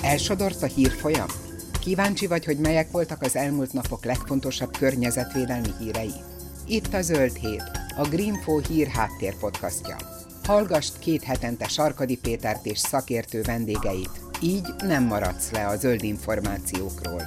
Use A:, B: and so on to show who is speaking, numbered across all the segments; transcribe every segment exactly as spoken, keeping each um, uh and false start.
A: Elsodort a hírfolyam? Kíváncsi vagy, hogy melyek voltak az elmúlt napok legfontosabb környezetvédelmi hírei? Itt a Zöld Hét, a Greenfo hír háttér podcastja. Hallgasd két hetente Sarkadi Pétert és szakértő vendégeit, így nem maradsz le a zöld információkról.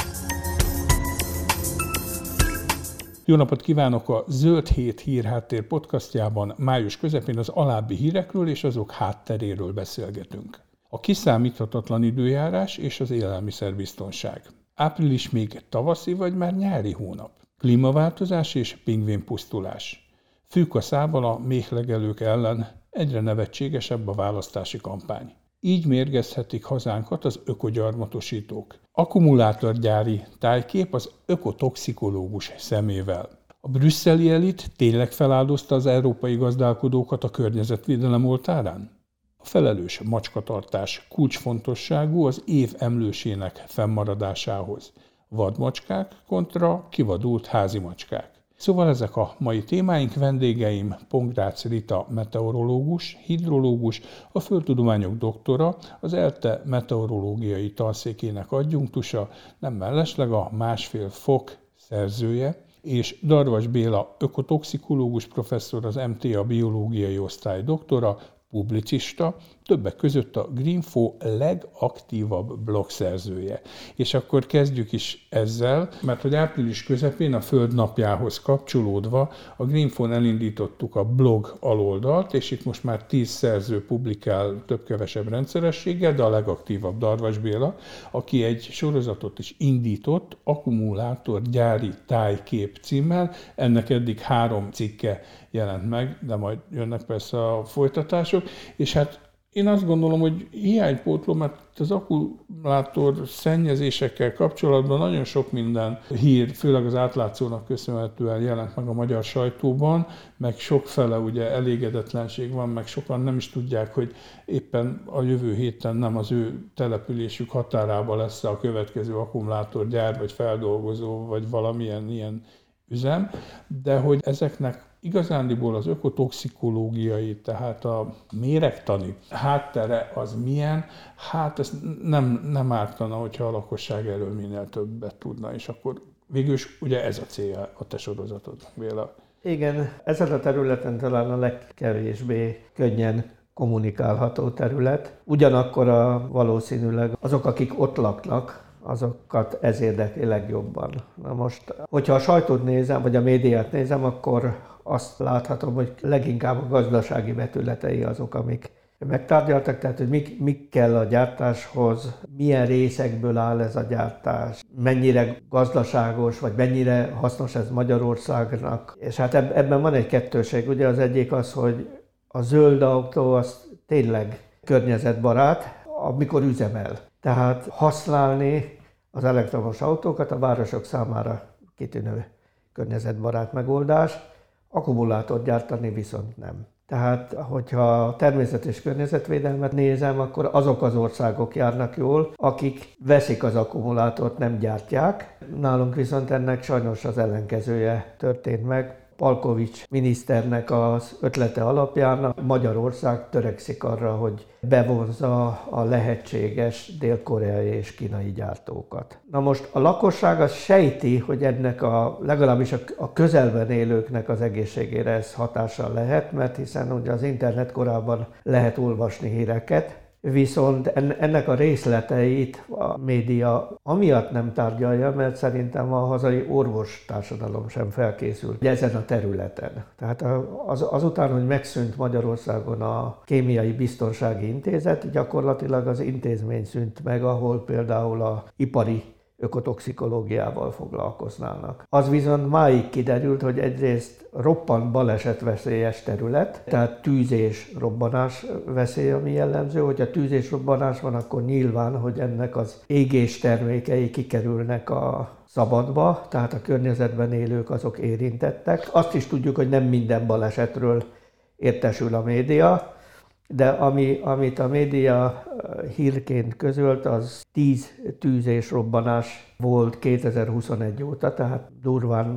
B: Jó napot kívánok! A Zöld Hét hír háttér podcastjában május közepén az alábbi hírekről és azok hátteréről beszélgetünk. A kiszámíthatatlan időjárás és az élelmiszerbiztonság. Április még tavaszi vagy már nyári hónap. Klímaváltozás és pingvinpusztulás. Fűkaszával a méhlegelők ellen egyre nevetségesebb a választási kampány. Így mérgezhetik hazánkat az ökogyarmatosítók. Akkumulátorgyári tájkép az ökotoxikológus szemével. A brüsszeli elit tényleg feláldozta az európai gazdálkodókat a környezetvédelem oltárán? A felelős macskatartás kulcsfontosságú az év emlősének fennmaradásához. Vadmacskák kontra kivadult házi macskák. Szóval ezek a mai témáink, vendégeim Pongrácz Rita meteorológus, hidrológus, a földtudományok doktora, az ELTE meteorológiai tanszékének adjunktusa, nem mellesleg a másfél fok szerzője, és Darvas Béla ökotoxikológus professzor, az em té á biológiai osztály doktora, publicista, többek között a Greenfo legaktívabb blogszerzője. És akkor kezdjük is ezzel, mert hogy április közepén a Föld napjához kapcsolódva a Greenfon elindítottuk a blog aloldalt, és itt most már tíz szerző publikál több-kevesebb rendszerességgel, de a legaktívabb Darvas Béla, aki egy sorozatot is indított, Akkumulátorgyári tájkép címmel, ennek eddig három cikke jelent meg, de majd jönnek persze a folytatások, és hát én azt gondolom, hogy hiánypótló, mert az akkumulátor szennyezésekkel kapcsolatban nagyon sok minden hír, főleg az átlátszónak köszönhetően jelent meg a magyar sajtóban, meg sokfele ugye elégedetlenség van, meg sokan nem is tudják, hogy éppen a jövő héten nem az ő településük határában lesz a következő akkumulátorgyár, vagy feldolgozó, vagy valamilyen ilyen üzem, de hogy ezeknek igazándiból az ökotoxikológiai, tehát a méregtani háttere az milyen, hát ez nem, nem ártana, hogyha a lakosság erről minél többet tudna, és akkor végülis ugye ez a célja a te sorozatod, Béla.
C: Igen, ezen a területen talán a legkevésbé könnyen kommunikálható terület. Ugyanakkor a, valószínűleg azok, akik ott laknak, azokat ez érdekli legjobban. Na most, hogyha a sajtót nézem, vagy a médiát nézem, akkor azt láthatom, hogy leginkább a gazdasági vetületei azok, amik megtárgyaltak, tehát hogy mik, mik kell a gyártáshoz, milyen részekből áll ez a gyártás, mennyire gazdaságos, vagy mennyire hasznos ez Magyarországnak. És hát ebben van egy kettőség. Ugye az egyik az, hogy a zöld autó az tényleg környezetbarát, amikor üzemel. Tehát használni az elektromos autókat a városok számára kitűnő környezetbarát megoldás, akkumulátort gyártani viszont nem. Tehát, hogyha természet és környezetvédelmet nézem, akkor azok az országok járnak jól, akik veszik az akkumulátort, nem gyártják. Nálunk viszont ennek sajnos az ellenkezője történt meg. Palkovics miniszternek az ötlete alapján Magyarország törekszik arra, hogy bevonzza a lehetséges dél-koreai és kínai gyártókat. Na most a lakosság az sejti, hogy ennek a, legalábbis a közelben élőknek az egészségére ez hatással lehet, mert hiszen ugye az internet korában lehet olvasni híreket, viszont ennek a részleteit a média amiatt nem tárgyalja, mert szerintem a hazai orvostársadalom sem felkészült ezen a területen. Tehát az, azután, hogy megszűnt Magyarországon a Kémiai Biztonsági Intézet, gyakorlatilag az intézmény szűnt meg, ahol például a ipari ökotoxikológiával foglalkoznának. Az viszont máig kiderült, hogy egyrészt roppant balesetveszélyes terület, tehát tűz és robbanás veszély, ami jellemző. Hogyha tűz és robbanás van, akkor nyilván, hogy ennek az égés termékei kikerülnek a szabadba, tehát a környezetben élők azok érintettek. Azt is tudjuk, hogy nem minden balesetről értesül a média, de ami, amit a média hírként közölt, az tíz tűz és robbanás volt kétezer-huszonegy óta, tehát durván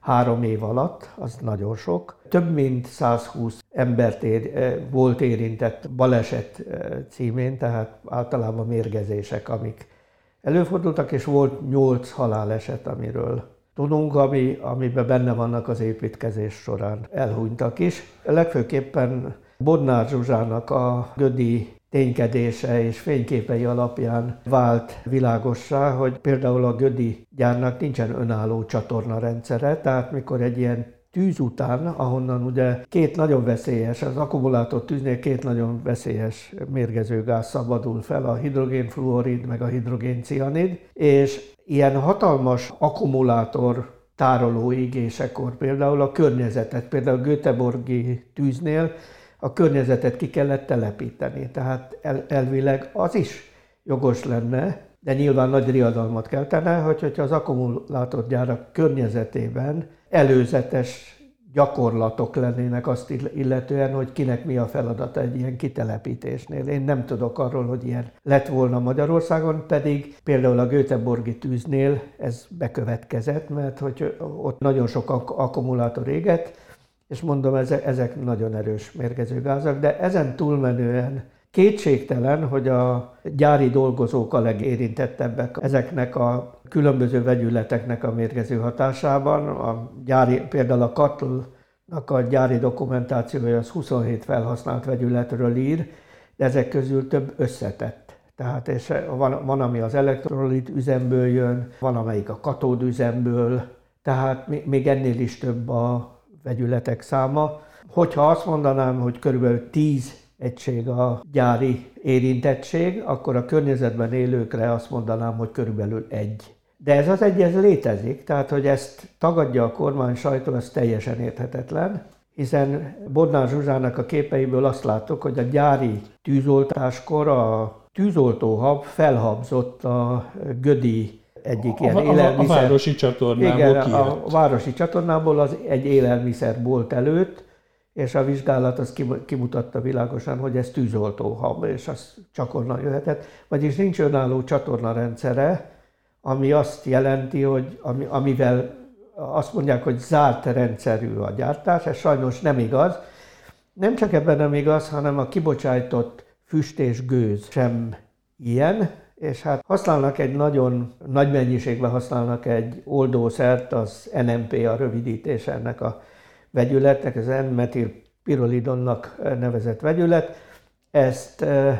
C: három év alatt, az nagyon sok. Több mint százhúsz embert ér, volt érintett baleset címén, tehát általában mérgezések, amik előfordultak, és volt nyolc haláleset, amiről tudunk, ami, amiben benne vannak az építkezés során elhunytak is. Legfőképpen Bodnár Zsuzsának a gödi ténykedése és fényképei alapján vált világossá, hogy például a gödi gyárnak nincsen önálló csatornarendszere, tehát mikor egy ilyen tűz után, ahonnan ugye két nagyon veszélyes, az akkumulátor tűznél két nagyon veszélyes mérgező gáz szabadul fel, a hidrogénfluorid meg a hidrogéncianid, és ilyen hatalmas akkumulátor tároló égésekor például a környezetet, például a göteborgi tűznél a környezetet ki kellett telepíteni, tehát el, elvileg az is jogos lenne, de nyilván nagy riadalmat keltene, hogy, hogyha az akkumulátorgyárak környezetében előzetes gyakorlatok lennének azt illetően, hogy kinek mi a feladata egy ilyen kitelepítésnél. Én nem tudok arról, hogy ilyen lett volna Magyarországon, pedig például a göteborgi tűznél ez bekövetkezett, mert hogy ott nagyon sok akkumulátor égett, és mondom, ezek nagyon erős mérgezőgázak, de ezen túlmenően kétségtelen, hogy a gyári dolgozók a legérintettebbek ezeknek a különböző vegyületeknek a mérgező hatásában. A gyári, például a Katl-nak a gyári dokumentációja az huszonhét felhasznált vegyületről ír, de ezek közül több összetett. Tehát és van, van, ami az elektrolit üzemből jön, van, amelyik a katód üzemből, tehát még ennél is több a vegyületek száma. Hogyha azt mondanám, hogy körülbelül tíz egység a gyári érintettség, akkor a környezetben élőkre azt mondanám, hogy körülbelül egy. De ez az egy, ez létezik, tehát hogy ezt tagadja a kormány sajtó, ez teljesen érthetetlen, hiszen Bodnár Zsuzsának a képeiből azt láttuk, hogy a gyári tűzoltáskor a tűzoltóhab felhabzott a gödi egyik ilyen
B: a,
C: élelmiszer.
B: A városi csatornából
C: igen,
B: kijött.
C: a városi csatornából az egy élelmiszerbolt előtt, és a vizsgálat az kimutatta világosan, hogy ez tűzoltóhab, és az csak onnan jöhetett. Vagyis nincs önálló csatornarendszere, ami azt jelenti, hogy ami, amivel azt mondják, hogy zárt rendszerű a gyártás, ez sajnos nem igaz. Nem csak ebben nem igaz, hanem a kibocsájtott füst és gőz sem ilyen, és hát használnak egy nagyon nagy mennyiségben használnak egy oldószert, az en em pé a rövidítés ennek a vegyületnek, az N-metilpirolidonnak nevezett vegyület. Ezt e,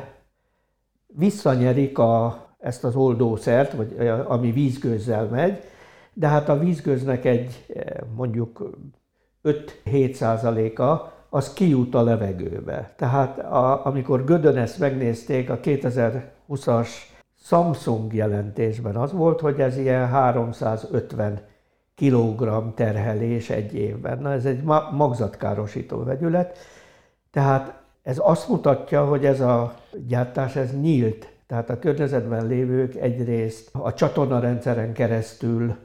C: visszanyerik a, ezt az oldószert, vagy, ami vízgőzzel megy, de hát a vízgőznek egy mondjuk öt-hét százaléka az kijut a levegőbe. Tehát a, amikor Gödön ezt megnézték, a kétezer-húszas Samsung jelentésben az volt, hogy ez ilyen háromszázötven kilogramm terhelés egy évben. Na, ez egy magzatkárosító vegyület, tehát ez azt mutatja, hogy ez a gyártás ez nyílt, tehát a környezetben lévők egyrészt a csatornarendszeren keresztül,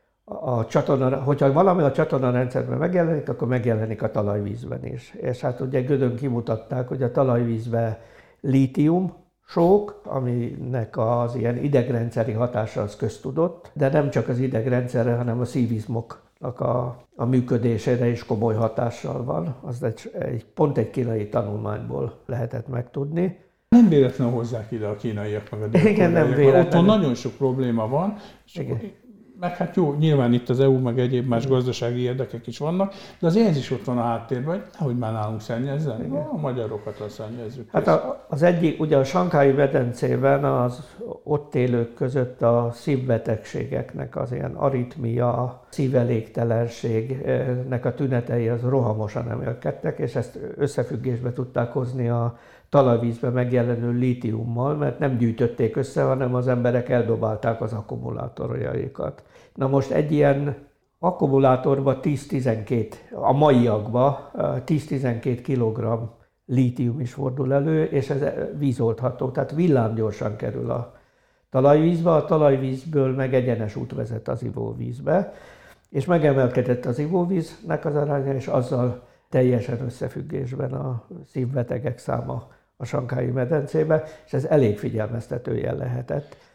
C: a csatorna, hogyha valami a csatornarendszerben megjelenik, akkor megjelenik a talajvízben is. És hát ugye Gödön kimutatták, hogy a talajvízben lítium, sók, aminek az ilyen idegrendszeri hatása az köztudott, de nem csak az idegrendszerre, hanem a szívizmoknak a, a működésére is komoly hatással van. Az egy, egy, pont egy kínai tanulmányból lehetett megtudni.
B: Nem véletlenül hozzák ide a kínaiak meg a dél-koreaiak.
C: Igen, nem véletlenül.
B: Otthon nagyon sok probléma van, és meg hát jó, nyilván itt az é u meg egyéb más gazdasági érdekek is vannak, de azért ez is ott van a háttérben, hogy nehogy már nálunk szennyezzen, no, a magyarokat a szennyezzük.
C: Hát a, az egyik, ugye a Sanghái medencében az ott élők között a szívbetegségeknek, az ilyen aritmia, szívelégtelenségnek a tünetei az rohamosan emelkedtek, és ezt összefüggésbe tudták hozni a talajvízben megjelenő lítiummal, mert nem gyűjtötték össze, hanem az emberek eldobálták az akkumulátorjaikat. Na most egy ilyen akkumulátorban tíz-tizenkét, a maiakban tíz-tizenkét kilogramm lítium is fordul elő, és ez vízoldható, tehát villámgyorsan kerül a talajvízbe, a talajvízből meg egyenes út vezet az ivóvízbe, és megemelkedett az ivóvíznek az aránya, és azzal teljesen összefüggésben a szívbetegek száma a Sanghái medencébe, és ez elég figyelmeztető jel lehetett.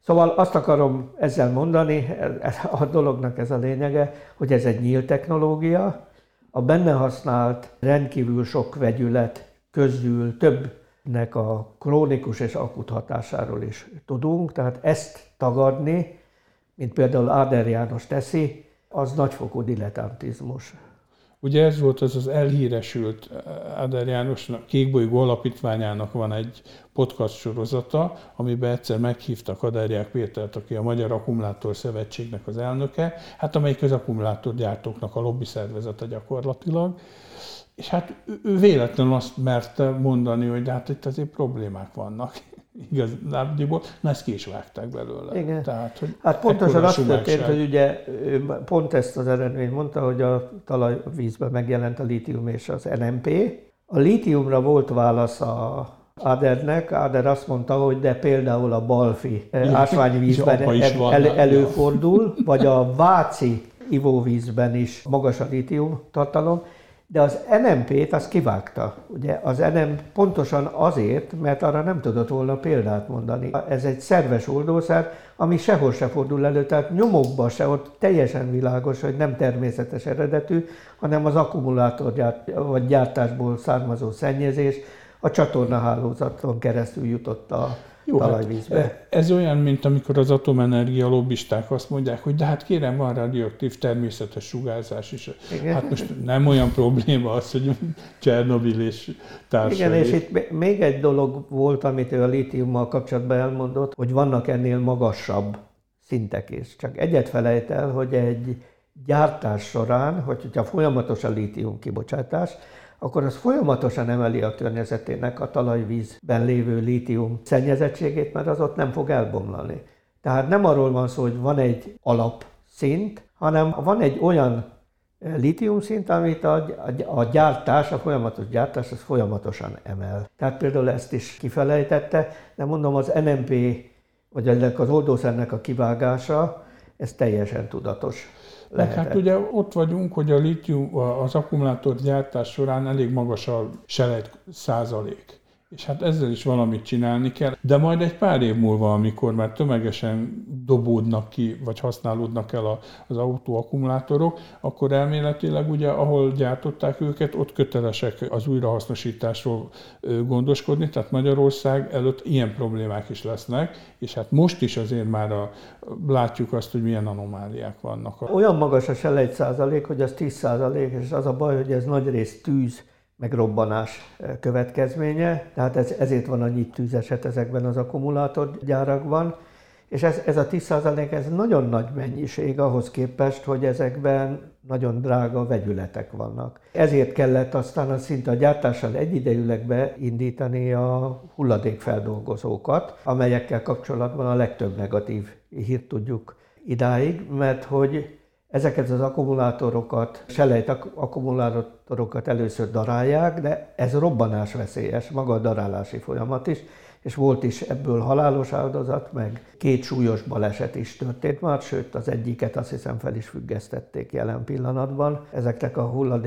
C: Szóval azt akarom ezzel mondani, a dolognak ez a lényege, hogy ez egy nyílt technológia, a benne használt rendkívül sok vegyület közül többnek a krónikus és akut hatásáról is tudunk, tehát ezt tagadni, mint például Áder János teszi, az nagyfokú dilettantizmus.
B: Ugye ez volt az az elhíresült Áder Jánosnak, Kékbolygó Alapítványának van egy podcast sorozata, amiben egyszer meghívtak Aderják Pétert, aki a Magyar Akkumulátor Szövetségnek az elnöke, hát amelyik az akkumulátorgyártóknak a lobby szervezete gyakorlatilag. És hát ő véletlenül azt merte mondani, hogy hát itt azért problémák vannak. Igazából, na ezt ki is vágták belőle.
C: Igen.
B: Tehát, hogy
C: hát pontosan azt történt, hogy ugye pont ezt az eredményt mondta, hogy a talajvízben megjelent a lítium és az en em pé. A lítiumra volt válasz a Ádernek, Áder azt mondta, hogy de például a balfi ásványvízben el, el, előfordul, vagy a váci ivóvízben is magas a lítium tartalom, de az en em pét azt kivágta. Ugye az en em pontosan azért, mert arra nem tudott volna példát mondani. Ez egy szerves oldószer, ami sehol se fordul elő, tehát nyomokban se, ott teljesen világos, hogy nem természetes eredetű, hanem az akkumulátor gyárt, vagy gyártásból származó szennyezés a csatornahálózaton keresztül jutott a Jó, talajvízbe.
B: Hát ez olyan, mint amikor az atomenergia lobbisták azt mondják, hogy de hát kérem, van radioaktív természetes sugárzás is. Igen. Hát most nem olyan probléma az, hogy Csernobil és társai.
C: Igen, és itt még egy dolog volt, amit ő a lítiummal kapcsolatban elmondott, hogy vannak ennél magasabb szintek is. Csak egyet felejt el, hogy egy gyártás során, hogyha folyamatos a lítium kibocsátás, akkor az folyamatosan emeli a környezetének a talajvízben lévő lítium szennyezettségét, mert az ott nem fog elbomlani. Tehát nem arról van szó, hogy van egy alapszint, hanem van egy olyan lítiumszint, amit a, a, a gyártás, a folyamatos gyártás, az folyamatosan emel. Tehát például ezt is kifelejtette, de mondom, az en em pé, vagy ennek az oldószernek a kivágása, ez teljesen tudatos.
B: Meg hát ugye ott vagyunk, hogy a lítium, az akkumulátor gyártás során elég magas a selejt százalék. És hát ezzel is valamit csinálni kell. De majd egy pár év múlva, amikor már tömegesen dobódnak ki, vagy használódnak el az autóakkumulátorok, akkor elméletileg ugye, ahol gyártották őket, ott kötelesek az újrahasznosításról gondoskodni, tehát Magyarország előtt ilyen problémák is lesznek, és hát most is azért már a, látjuk azt, hogy milyen anomáliák vannak.
C: Olyan magas a selejt százalék, hogy az tíz százalék, és az a baj, hogy ez nagyrészt tűz, meg robbanás következménye, tehát ez, ezért van annyi tűzeset ezekben az akkumulátorgyárakban, és ez, ez a tíz százalék ez nagyon nagy mennyiség ahhoz képest, hogy ezekben nagyon drága vegyületek vannak. Ezért kellett aztán a szinte a gyártással egyidejűleg beindítani a hulladékfeldolgozókat, amelyekkel kapcsolatban a legtöbb negatív hírt tudjuk idáig, mert hogy ezeket az akkumulátorokat, selejt akkumulátorokat először darálják, de ez robbanásveszélyes, maga a darálási folyamat is, és volt is ebből halálos áldozat, meg két súlyos baleset is történt már, sőt az egyiket azt hiszem fel is függesztették jelen pillanatban ezeknek a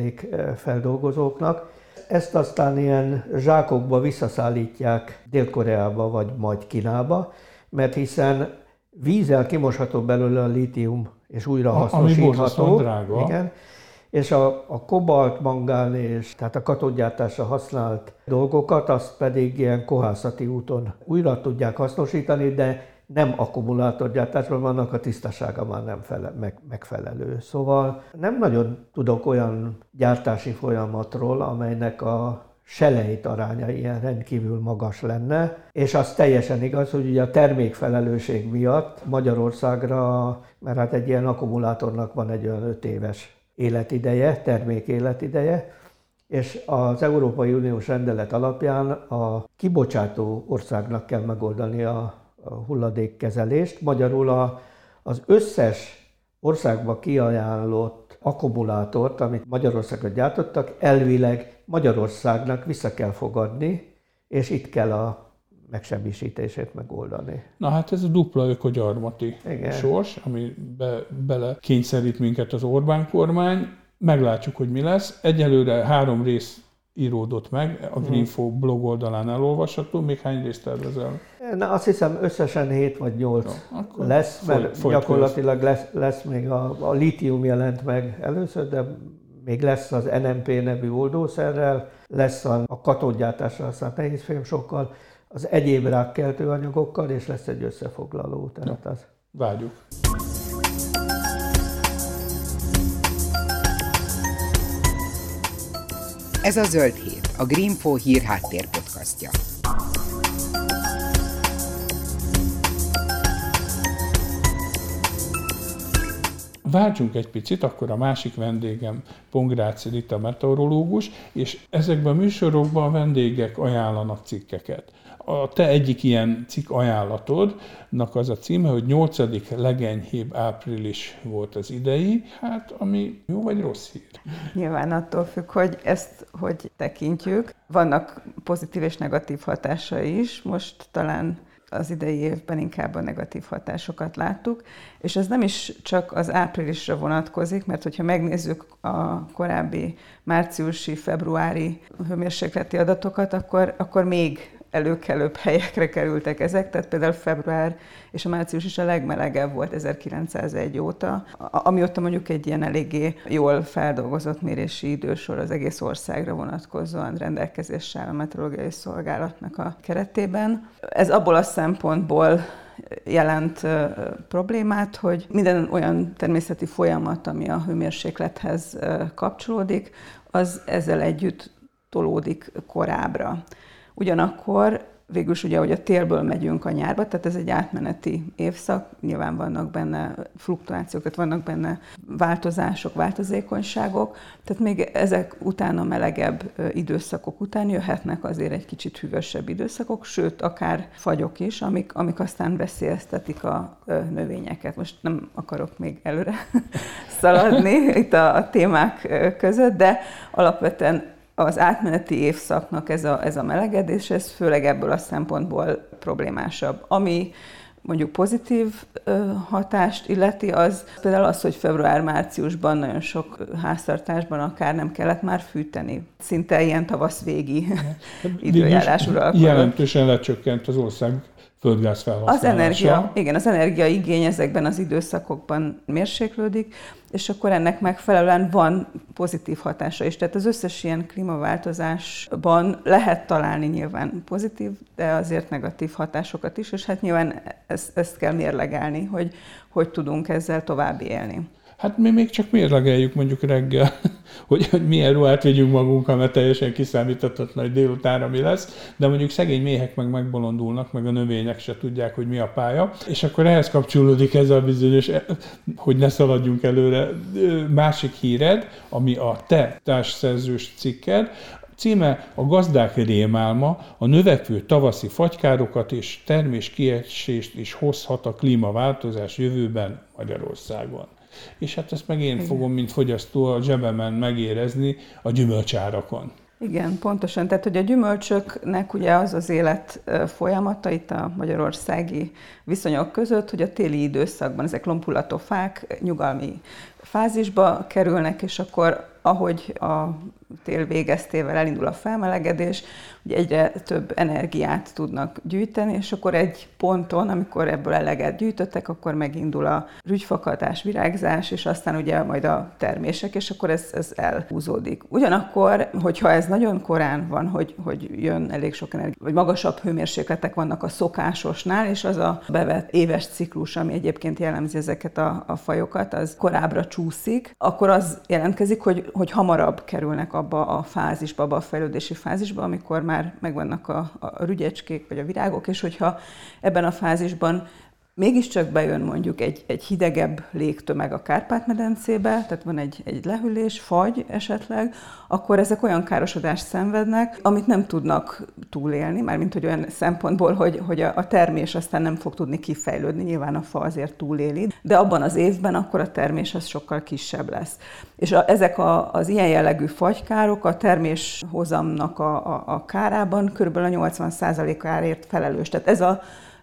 C: hulladékfeldolgozóknak. Ezt aztán ilyen zsákokba visszaszállítják Dél-Koreába vagy majd Kínába, mert hiszen vízzel kimosható belőle a lítium, és újra hasznosítható. Igen. És a, a kobalt, mangán és tehát a katódgyártásra használt dolgokat, azt pedig ilyen kohászati úton újra tudják hasznosítani, de nem akkumulátorgyártásban vannak, a tisztasága már nem fele, meg, megfelelő. Szóval nem nagyon tudok olyan gyártási folyamatról, amelynek a selejt aránya ilyen rendkívül magas lenne, és az teljesen igaz, hogy ugye a termékfelelősség miatt Magyarországra, mert hát egy ilyen akkumulátornak van egy olyan öt éves életideje, termék életideje, és az Európai Uniós rendelet alapján a kibocsátó országnak kell megoldani a, a hulladékkezelést. Magyarul a, az összes országba kiajánlott akkumulátort, amit Magyarországra gyártottak, elvileg Magyarországnak vissza kell fogadni, és itt kell a megsemmisítését megoldani.
B: Na hát ez a dupla ökogyarmati Igen. sors, ami be, bele kényszerít minket az Orbán kormány. Meglátjuk, hogy mi lesz. Egyelőre három rész íródott meg, a Greenfo blog oldalán elolvasható. Még hány részt tervezel?
C: Na, azt hiszem összesen hét vagy nyolc no, lesz, mert foly, gyakorlatilag lesz, lesz még a, a lítium jelent meg először, de még lesz az en em pé nevű oldószerrel, lesz a, a katódgyártásra használt nehézfémsokkal, az egyéb rákkeltő anyagokkal, és lesz egy összefoglaló. Tehát no, az...
B: Várjuk.
A: Ez a Zöld Hét, a Greenfo hírháttér podcastja.
B: Váltsunk egy picit, akkor a másik vendégem Pongrácz Rita meteorológus, és ezekben a műsorokban a vendégek ajánlanak cikkeket. A te egyik ilyen cikk ajánlatodnak az a címe, hogy nyolcadik legenyhébb április volt az idei, hát ami jó vagy rossz hír?
D: Nyilván attól függ, hogy ezt hogy tekintjük. Vannak pozitív és negatív hatásai is, most talán az idei évben inkább a negatív hatásokat láttuk, és ez nem is csak az áprilisra vonatkozik, mert hogyha megnézzük a korábbi márciusi, februári hőmérsékleti adatokat, akkor, akkor még előkelőbb helyekre kerültek ezek, tehát például február és a március is a legmelegebb volt ezerkilencszázegy óta, amióta mondjuk egy ilyen eléggé jól feldolgozott mérési idősor az egész országra vonatkozóan rendelkezésre áll a meteorológiai szolgálatnak a keretében. Ez abból a szempontból jelent uh, problémát, hogy minden olyan természeti folyamat, ami a hőmérséklethez uh, kapcsolódik, az ezzel együtt tolódik korábbra. Ugyanakkor végülis ugye, hogy a télből megyünk a nyárba, tehát ez egy átmeneti évszak, nyilván vannak benne fluktuációk, tehát vannak benne változások, változékonyságok, tehát még ezek után a melegebb időszakok után jöhetnek azért egy kicsit hűvösebb időszakok, sőt, akár fagyok is, amik, amik aztán veszélyeztetik a növényeket. Most nem akarok még előre szaladni itt a, a témák között, de alapvetően az átmeneti évszaknak ez a, ez a melegedés, ez főleg ebből a szempontból problémásabb. Ami mondjuk pozitív ö, hatást illeti, az például az, hogy február-márciusban nagyon sok háztartásban akár nem kellett már fűteni. Szinte ilyen tavasz-végi időjárás uralkodott.
B: Jelentősen lecsökkent az ország földgáz felhasználása.
D: Az energia, igen, az energiaigény ezekben az időszakokban mérséklődik, és akkor ennek megfelelően van pozitív hatása is. Tehát az összes ilyen klímaváltozásban lehet találni nyilván pozitív, de azért negatív hatásokat is, és hát nyilván ezt, ezt kell mérlegelni, hogy hogy tudunk ezzel tovább élni.
B: Hát mi még csak mérlegeljük mondjuk reggel, hogy, hogy milyen ruhát vigyünk magunkkal, mert teljesen kiszámíthatatlan, hogy délutánra mi lesz, de mondjuk szegény méhek meg megbolondulnak, meg a növények se tudják, hogy mi a pálya. És akkor ehhez kapcsolódik ez a bizonyos, hogy ne szaladjunk előre, másik híred, ami a te társszerzős cikked, címe a gazdák rémálma, a növekvő tavaszi fagykárokat és terméskiesést is hozhat a klímaváltozás jövőben Magyarországon. És hát ezt meg én Igen. fogom, mint fogyasztó a zsebemben megérezni a gyümölcsárakon.
D: Igen, pontosan. Tehát, hogy a gyümölcsöknek ugye az az élet folyamata itt a magyarországi viszonyok között, hogy a téli időszakban ezek lompullató fák nyugalmi fázisba kerülnek, és akkor ahogy a tél végeztével elindul a felmelegedés, ugye egyre több energiát tudnak gyűjteni, és akkor egy ponton, amikor ebből eleget gyűjtöttek, akkor megindul a rügyfakadás, virágzás, és aztán ugye majd a termések, és akkor ez, ez elhúzódik. Ugyanakkor, hogyha ez nagyon korán van, hogy, hogy jön elég sok energia, vagy magasabb hőmérsékletek vannak a szokásosnál, és az a bevett éves ciklus, ami egyébként jellemzi ezeket a, a fajokat, az korábbra csúszik, akkor az jelentkezik, hogy, hogy hamarabb kerülnek abba a fázisba, abba a fejlődési fázisba, amikor már megvannak a, a rügyecskék vagy a virágok, és hogyha ebben a fázisban mégiscsak bejön mondjuk egy, egy hidegebb légtömeg a Kárpát-medencébe, tehát van egy, egy lehűlés, fagy esetleg, akkor ezek olyan károsodást szenvednek, amit nem tudnak túlélni, mármint hogy olyan szempontból, hogy, hogy a, a termés aztán nem fog tudni kifejlődni, nyilván a fa azért túléli, de abban az évben akkor a termés az sokkal kisebb lesz. És a, ezek a, az ilyen jellegű fagykárok a terméshozamnak a, a, a kárában körülbelül a nyolcvan százalékáért felelős. Tehát ez a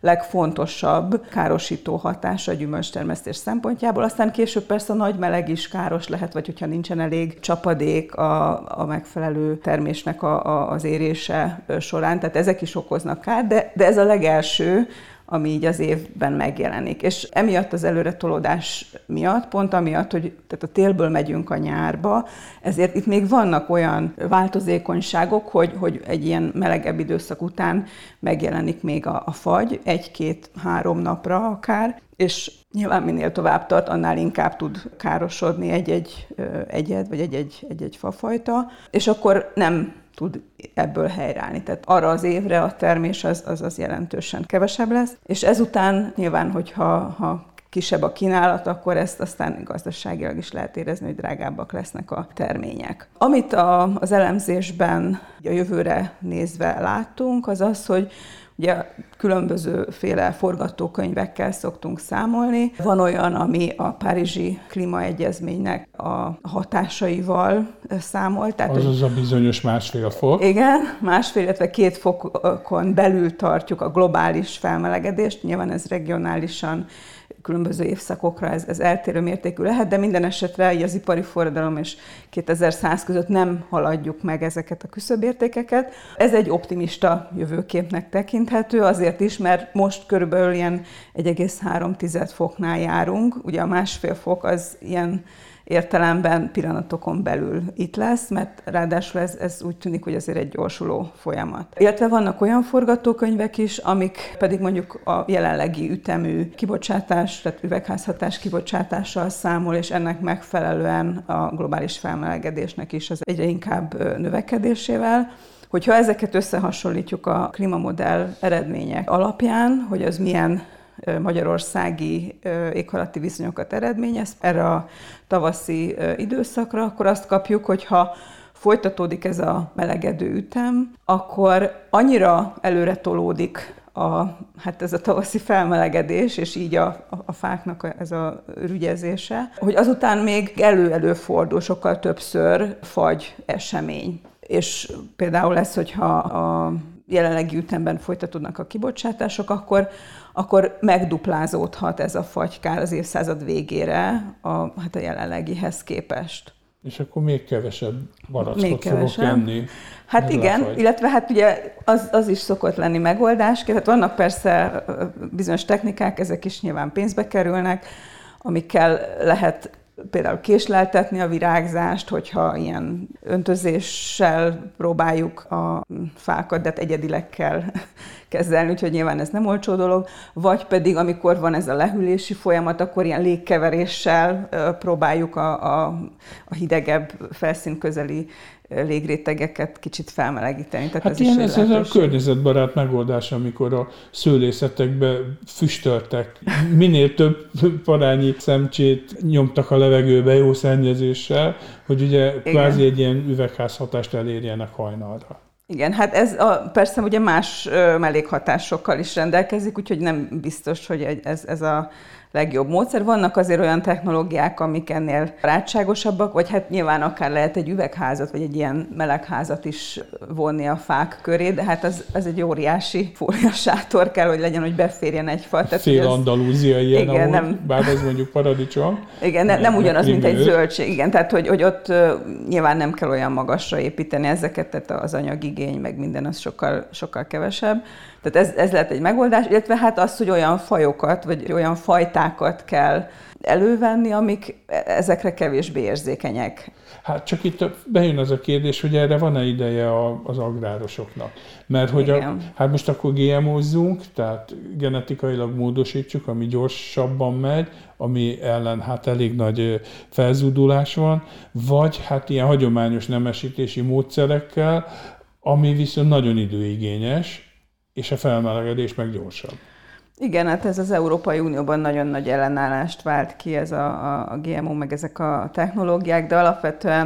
D: legfontosabb károsító hatása a gyümölcstermesztés szempontjából. Aztán később persze a nagy meleg is káros lehet, vagy hogyha nincsen elég csapadék a, a megfelelő termésnek a, a, az érése során, tehát ezek is okoznak kárt, de, de ez a legelső, ami így az évben megjelenik. És emiatt az előretolódás miatt, pont amiatt, hogy tehát a télből megyünk a nyárba, ezért itt még vannak olyan változékonyságok, hogy, hogy egy ilyen melegebb időszak után megjelenik még a, a fagy, egy-két-három napra akár, és nyilván minél tovább tart, annál inkább tud károsodni egy-egy egyed, vagy egy-egy, egy-egy fafajta, és akkor nem tud ebből helyreállni. Tehát arra az évre a termés az, az, az jelentősen kevesebb lesz, és ezután nyilván, hogyha ha kisebb a kínálat, akkor ezt aztán gazdaságilag is lehet érezni, hogy drágábbak lesznek a termények. Amit a, az elemzésben a jövőre nézve láttunk, az az, hogy ugye különbözőféle forgatókönyvekkel szoktunk számolni. Van olyan, ami a Párizsi Klímaegyezménynek a hatásaival számol. Tehát,
B: az az a bizonyos másfél fok.
D: Igen, másfél, illetve két fokon belül tartjuk a globális felmelegedést. Nyilván ez regionálisan különböző évszakokra ez, ez eltérő mértékű lehet, de minden esetre így az ipari forradalom és kétezer-száz között nem haladjuk meg ezeket a küszöbértékeket. Ez egy optimista jövőképnek tekinthető, azért is, mert most körülbelül ilyen egy egész három foknál járunk. Ugye a másfél fok az ilyen értelemben pillanatokon belül itt lesz, mert ráadásul ez, ez úgy tűnik, hogy azért egy gyorsuló folyamat. Illetve vannak olyan forgatókönyvek is, amik pedig mondjuk a jelenlegi ütemű kibocsátás, tehát üvegházhatás kibocsátással számol, és ennek megfelelően a globális felmelegedésnek is az egyre inkább növekedésével. Hogyha ezeket összehasonlítjuk a klímamodell eredmények alapján, hogy az milyen magyarországi éghajlati viszonyokat eredményez erre a tavaszi időszakra, akkor azt kapjuk, hogy ha folytatódik ez a melegedő ütem, akkor annyira előre tolódik a, hát ez a tavaszi felmelegedés, és így a, a, a fáknak ez a rügyezése, hogy azután még elő-elő fordul sokkal többször fagy esemény. És például ez, hogyha a jelenlegi ütemben folytatódnak a kibocsátások, akkor, akkor megduplázódhat ez a fagykár az évszázad végére a, hát a jelenlegihez képest.
B: És akkor még kevesebb barackot fogok enni.
D: Hát igen, illetve hát ugye az, az is szokott lenni megoldás. Tehát vannak persze bizonyos technikák, ezek is nyilván pénzbe kerülnek, amikkel lehet például késleltetni a virágzást, hogyha ilyen öntözéssel próbáljuk a fákat, de egyedileg kell kezelni, úgyhogy nyilván ez nem olcsó dolog, vagy pedig amikor van ez a lehűlési folyamat, akkor ilyen légkeveréssel próbáljuk a, a, a hidegebb felszín közeli légrétegeket kicsit felmelegíteni. Tehát
B: hát
D: ez
B: ilyen
D: is
B: ez, ez a környezetbarát megoldás, amikor a szőlészetekbe füstöltek, minél több parányi szemcsét nyomtak a levegőbe jó szennyezéssel, hogy ugye igen, kvázi egy ilyen üvegházhatást elérjenek hajnalra.
D: Igen, hát ez a, persze ugye más mellékhatásokkal is rendelkezik, úgyhogy nem biztos, hogy ez, ez a legjobb módszer. Vannak azért olyan technológiák, amik ennél barátságosabbak, vagy hát nyilván akár lehet egy üvegházat, vagy egy ilyen melegházat is vonni a fák köré, de hát az, az egy óriási fóliasátor kell, hogy legyen, hogy beférjen egy fa.
B: Fél Andalúzia ilyen, igen, ahol, nem, bár ez mondjuk paradicsom.
D: Igen, ne, nem ugyanaz, mint egy zöldség. Igen, tehát hogy, hogy ott uh, nyilván nem kell olyan magasra építeni ezeket, tehát az anyagigény, meg minden az sokkal, sokkal kevesebb. Tehát ez, ez lehet egy megoldás, illetve hát az, hogy olyan fajokat, vagy olyan fajtákat kell elővenni, amik ezekre kevésbé érzékenyek.
B: Hát csak itt bejön az a kérdés, hogy erre van-e ideje az agrárosoknak. Mert hogy a, hát most akkor gé em ó-zzunk, tehát genetikailag módosítsuk, ami gyorsabban megy, ami ellen hát elég nagy felzúdulás van, vagy hát ilyen hagyományos nemesítési módszerekkel, ami viszont nagyon időigényes, és a felmelegedés meg gyorsabb.
D: Igen, hát ez az Európai Unióban nagyon nagy ellenállást vált ki ez a, a gé em ó, meg ezek a technológiák, de alapvetően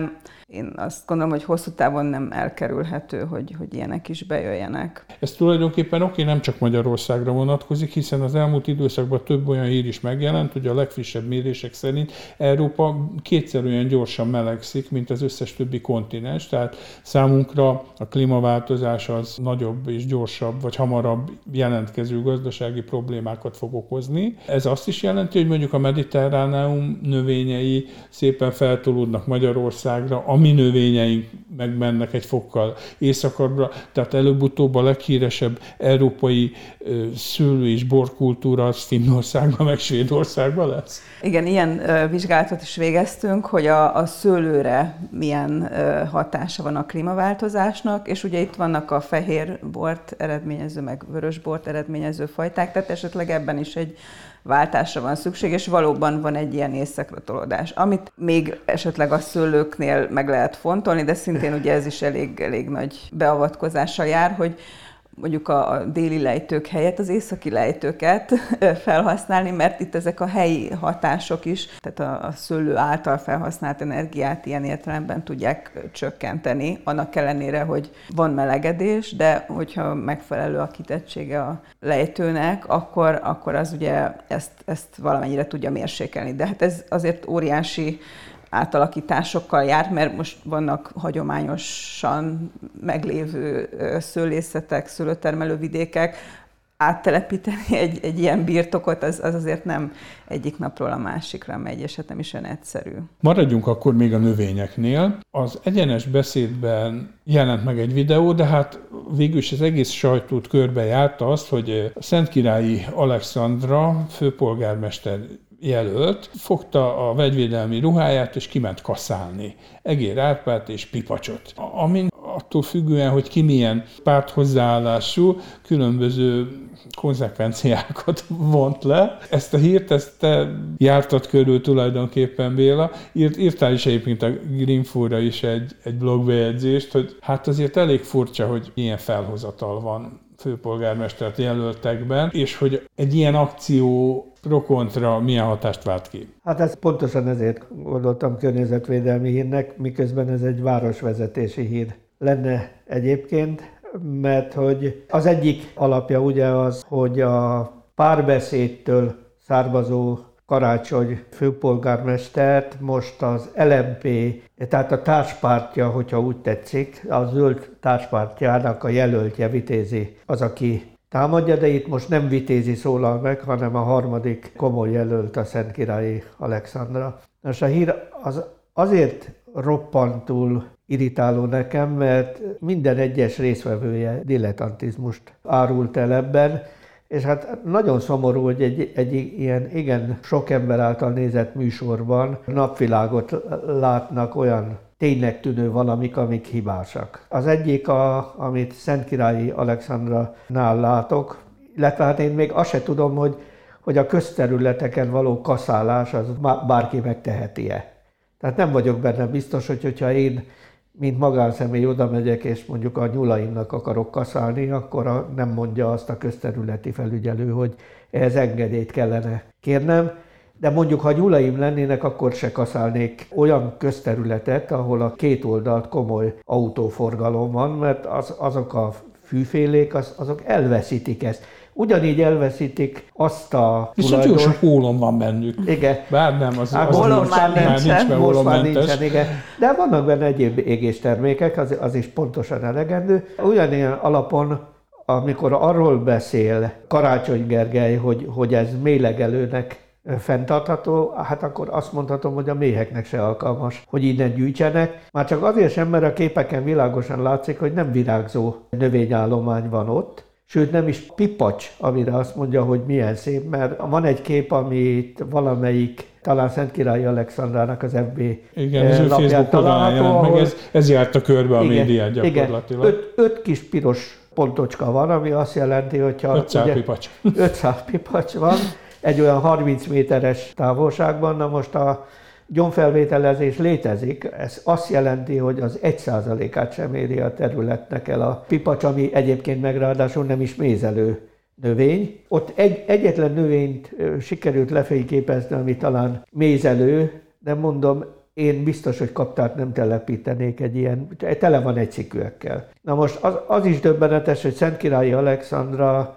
D: én azt gondolom, hogy hosszú távon nem elkerülhető, hogy, hogy ilyenek is bejöjjenek.
B: Ez tulajdonképpen oké, nem csak Magyarországra vonatkozik, hiszen az elmúlt időszakban több olyan hír is megjelent, hogy a legfrissebb mérések szerint Európa kétszer olyan gyorsan melegszik, mint az összes többi kontinens, tehát számunkra a klímaváltozás az nagyobb és gyorsabb, vagy hamarabb jelentkező gazdasági problémákat fog okozni. Ez azt is jelenti, hogy mondjuk a mediterráneum növényei szépen feltolódnak Magyarországra, a mi növényeink megmennek egy fokkal északabbra, tehát előbb-utóbb a leghíresebb európai szőlő- és borkultúra az Finnországban, meg Svédországban lesz.
D: Igen, ilyen vizsgálatot is végeztünk, hogy a, a szőlőre milyen hatása van a klímaváltozásnak, és ugye itt vannak a fehér bort eredményező, meg vörös bort eredményező fajták, tehát esetleg ebben is egy váltásra van szükség, és valóban van egy ilyen északra tolódás, amit még esetleg a szőlőknél meg lehet fontolni, de szintén ugye ez is elég, elég nagy beavatkozással jár, hogy mondjuk a déli lejtők helyett az északi lejtőket felhasználni, mert itt ezek a helyi hatások is, tehát a, a szőlő által felhasznált energiát ilyen értelemben tudják csökkenteni, annak ellenére, hogy van melegedés, de hogyha megfelelő a kitettsége a lejtőnek, akkor, akkor az ugye ezt, ezt valamennyire tudja mérsékelni. De hát ez azért óriási átalakításokkal jár, mert most vannak hagyományosan meglévő szőlészetek, szőlőtermelő vidékek, áttelepíteni egy, egy ilyen birtokot, az, az azért nem egyik napról a másikra megy, és hát nem is olyan egyszerű.
B: Maradjunk akkor még a növényeknél. Az Egyenes Beszédben jelent meg egy videó, de hát végül is az egész sajtót körbejárta azt, hogy Szentkirályi Alexandra főpolgármester jelölt, fogta a vegyvédelmi ruháját, és kiment kaszálni. Egér Árpád és Pipacsot. Amin attól függően, hogy ki milyen párthozzáállású, különböző konzekvenciákat vont le. Ezt a hírt, ezt te jártad körül tulajdonképpen, Béla. Írt, írtál is egyébként a Greenfo-ra is egy, egy blogbejegyzést, hogy hát azért elég furcsa, hogy ilyen felhozatal van főpolgármestert jelöltekben, és hogy egy ilyen akció pro-kontra milyen hatást vált ki?
C: Hát ezt pontosan ezért gondoltam környezetvédelmi hírnek, miközben ez egy városvezetési hír lenne egyébként, mert hogy az egyik alapja ugye az, hogy a Párbeszédtől származó Karácsony főpolgármestert most az el em pé, tehát a társpártja, hogyha úgy tetszik, a zöld társpártjának a jelöltje, Vitézi az, aki támadja, de itt most nem Vitézi szólal meg, hanem a harmadik komoly jelölt, a Szentkirályi Alexandra. Most a hír az azért roppantul irritáló nekem, mert minden egyes résztvevője dilettantizmust árult el ebben, és hát nagyon szomorú, hogy egy, egy ilyen igen sok ember által nézett műsorban napvilágot látnak olyan tényleg tűnő valamik, amik hibásak. Az egyik, a, amit Szentkirályi Alexandra-nál látok, illetve hát én még azt se tudom, hogy, hogy a közterületeken való kaszálás az bárki megteheti-e. Tehát nem vagyok benne biztos, hogy hogyha én, mint magánszemély oda megyek, és mondjuk a nyulaimnak akarok kaszálni, akkor a, nem mondja azt a közterületi felügyelő, hogy ehhez engedélyt kellene kérnem. De mondjuk, ha nyulaim lennének, akkor se kaszálnék olyan közterületet, ahol a két oldalt komoly autóforgalom van, mert az, azok a fűfélék, az, azok elveszítik ezt. Ugyanígy elveszítik azt a
B: viszont jó sok ólom van bennük.
C: Igen.
B: Bár nem, az,
C: hát
B: az
C: ólom
B: most
C: már nincsen,
B: nincs,
C: most már nincsen, igen. De vannak benne egyéb égéstermékek, az, az is pontosan elegendő. Ugyanilyen alapon, amikor arról beszél Karácsony Gergely, hogy, hogy ez méhlegelőnek fenntartható, hát akkor azt mondhatom, hogy a méheknek se alkalmas, hogy innen gyűjtsenek. Már csak azért sem, mert a képeken világosan látszik, hogy nem virágzó növényállomány van ott, sőt nem is pipacs, amire azt mondja, hogy milyen szép, mert van egy kép, amit valamelyik, talán Szentkirályi Alexandrának az ef bé
B: igen, ez ő Facebook oldalán jelent meg, ez, ez járt a körbe a igen, médiát gyakorlatilag.
C: Igen, öt, öt kis piros pontocska van, ami azt jelenti, hogyha
B: ötszáz pipacs.
C: ötszáz pipacs van, egy olyan harminc méteres távolságban, na most a gyomfelvételezés létezik, ez azt jelenti, hogy az egy százalékát sem éri a területnek el a pipacs, ami egyébként meg ráadásul nem is mézelő növény. Ott egy, egyetlen növényt sikerült lefényképezni, ami talán mézelő, de mondom, én biztos, hogy kaptát nem telepítenék egy ilyen, tele van egyszikűekkel. Na most az, az is döbbenetes, hogy Szentkirályi Alexandra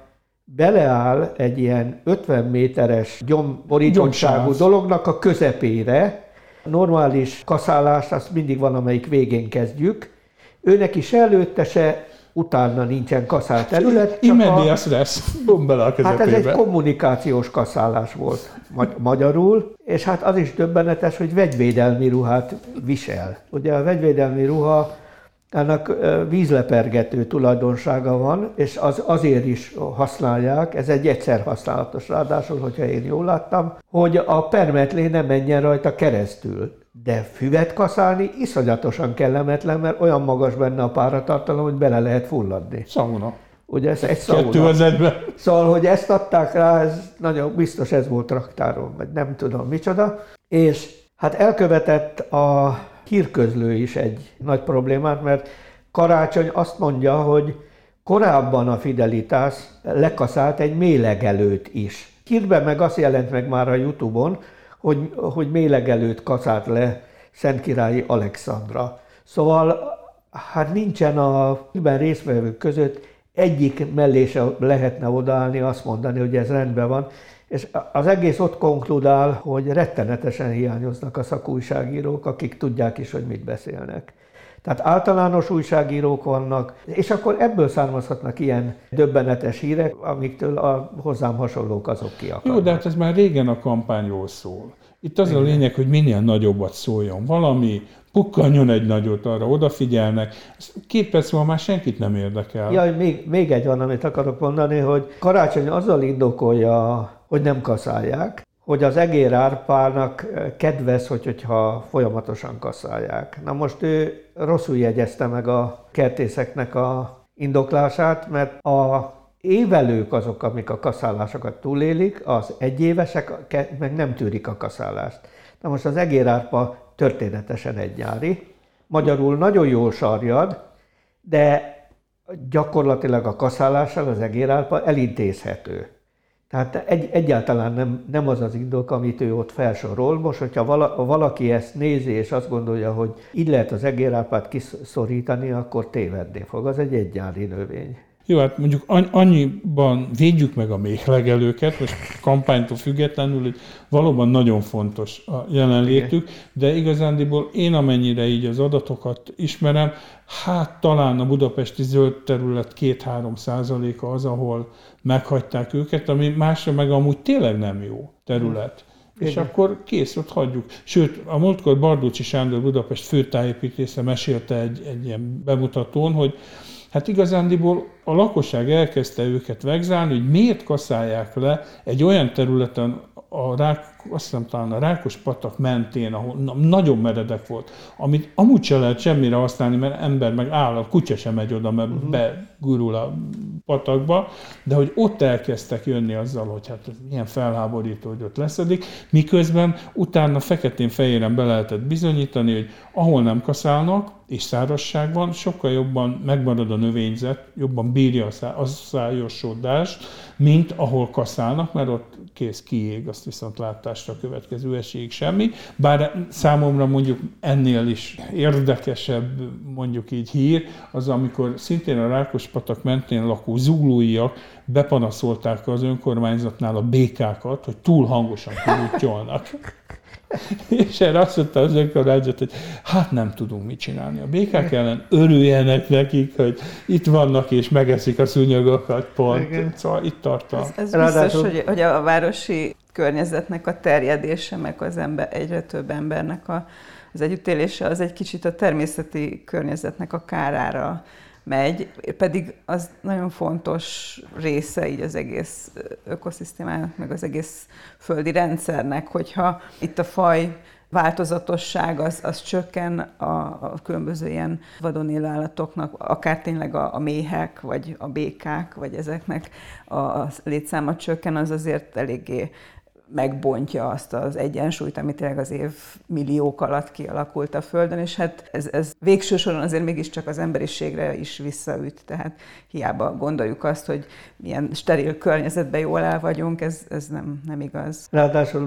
C: beleáll egy ilyen ötven méteres gyomborítottságú dolognak a közepére. Normális kaszálást azt mindig van, amelyik végén kezdjük. Őnek is előtte se, utána nincsen kaszált terület.
B: Imedias lesz, bomb bele a közepébe.
C: Hát ez egy kommunikációs kaszálás volt magyarul, és hát az is döbbenetes, hogy vegyvédelmi ruhát visel. Ugye a vegyvédelmi ruha, annak vízlepergető tulajdonsága van, és az azért is használják, ez egy egyszer használatos, ráadásul, hogyha én jól láttam, hogy a permetlé ne menjen rajta keresztül. De füvet kaszálni iszonyatosan kellemetlen, mert olyan magas benne a páratartalom, hogy bele lehet fulladni.
B: Szauna.
C: Ugye ez egy szauna.
B: Kettő az egyben.
C: Szóval, hogy ezt adták rá, ez nagyon biztos ez volt raktáron, vagy nem tudom micsoda. És hát elkövetett a hírközlő is egy nagy problémát, mert Karácsony azt mondja, hogy korábban a Fidelitás lekaszált egy mélegelőt is. Hírben meg azt jelent meg már a YouTube-on, hogy, hogy mélegelőt kaszált le Szentkirályi Alexandra. Szóval hát nincsen a hírben résztvevők között egyik mellé se lehetne odaállni, azt mondani, hogy ez rendben van. És az egész ott konkludál, hogy rettenetesen hiányoznak a szakújságírók, akik tudják is, hogy mit beszélnek. Tehát általános újságírók vannak, és akkor ebből származhatnak ilyen döbbenetes hírek, amiktől a hozzám hasonlók azok ki akarnak.
B: Jó, de hát ez már régen a kampányról szól. Itt az a lényeg, hogy minél nagyobbat szóljon valami, pukkanjon egy nagyot, arra odafigyelnek. Két perc múlva már senkit nem érdekel.
C: Ja, még, még egy van, amit akarok mondani, hogy Karácsony azzal indokolja, hogy nem kaszálják, hogy az Egér Árpának kedvez, hogy, hogyha folyamatosan kaszálják. Na most ő rosszul jegyezte meg a kertészeknek a indoklását, mert a évelők azok, amik a kaszálásokat túlélik, az egyévesek meg nem tűrik a kaszálást. Na most az Egér Árpa történetesen egynyári, magyarul nagyon jól sarjad, de gyakorlatilag a kaszálással az Egér Árpa elintézhető. Tehát egy, egyáltalán nem, nem az az indok, amit ő ott felsorol. Most, hogyha vala, valaki ezt nézi, és azt gondolja, hogy így lehet az Egér Árpát kiszorítani, akkor tévedni fog. Az egy egynyári növény.
B: Jó, hát mondjuk annyiban védjük meg a méhlegelőket, most kampánytól függetlenül, hogy valóban nagyon fontos a jelenlétük, de igazándiból én amennyire így az adatokat ismerem, hát talán a budapesti zöld terület két-három százaléka az, ahol meghagyták őket, ami másra meg amúgy tényleg nem jó terület. Mm. És akkor kész, ott hagyjuk. Sőt, a múltkor Bardócsi Sándor Budapest főtájépítésze mesélte egy, egy ilyen bemutatón, hogy hát igazándiból a lakosság elkezdte őket vegzálni, hogy miért kaszálják le egy olyan területen, a rák, azt hiszem talán a Rákospatak mentén, ahol na, nagyon meredek volt, amit amúgy sem lehet semmire használni, mert ember meg áll, a kutya sem megy oda, mert uh-huh. begurul a patakba, de hogy ott elkezdtek jönni azzal, hogy hát milyen felháborító, hogy ott leszedik, miközben utána feketén-fehéren be lehetett bizonyítani, hogy ahol nem kaszálnak, és szárazság van, sokkal jobban megmarad a növényzet, jobban bírja a szájosodást, mint ahol kaszálnak, mert ott kész kiég, azt viszont látásra a következő esélyig semmi. Bár számomra mondjuk ennél is érdekesebb, mondjuk így hír, az amikor szintén a Rákospatak mentén lakó zuglóiak bepanaszolták az önkormányzatnál a békákat, hogy túl hangosan kuruttyolnak. És erre azt mondta az önkormányzat, hogy hát nem tudunk mit csinálni. A békák ellen örüljenek nekik, hogy itt vannak és megeszik a szúnyogokat pont. Igen. Szóval itt tart a...
D: Ez, ez biztos, hogy, hogy a városi környezetnek a terjedése, meg az ember, egyre több embernek a, az együttélése, az egy kicsit a természeti környezetnek a kárára megy, pedig az nagyon fontos része így az egész ökoszisztémának, meg az egész földi rendszernek, hogyha itt a faj változatosság az, az csökken a, a különböző ilyen vadon élő állatoknak, akár tényleg a, a méhek, vagy a békák, vagy ezeknek a, a létszáma csökken, az azért eléggé megbontja azt az egyensúlyt, ami tényleg az év milliók alatt kialakult a Földön, és hát ez, ez végső soron azért mégiscsak az emberiségre is visszaüt, tehát hiába gondoljuk azt, hogy milyen steril környezetben jól el vagyunk, ez, ez nem, nem igaz.
C: Ráadásul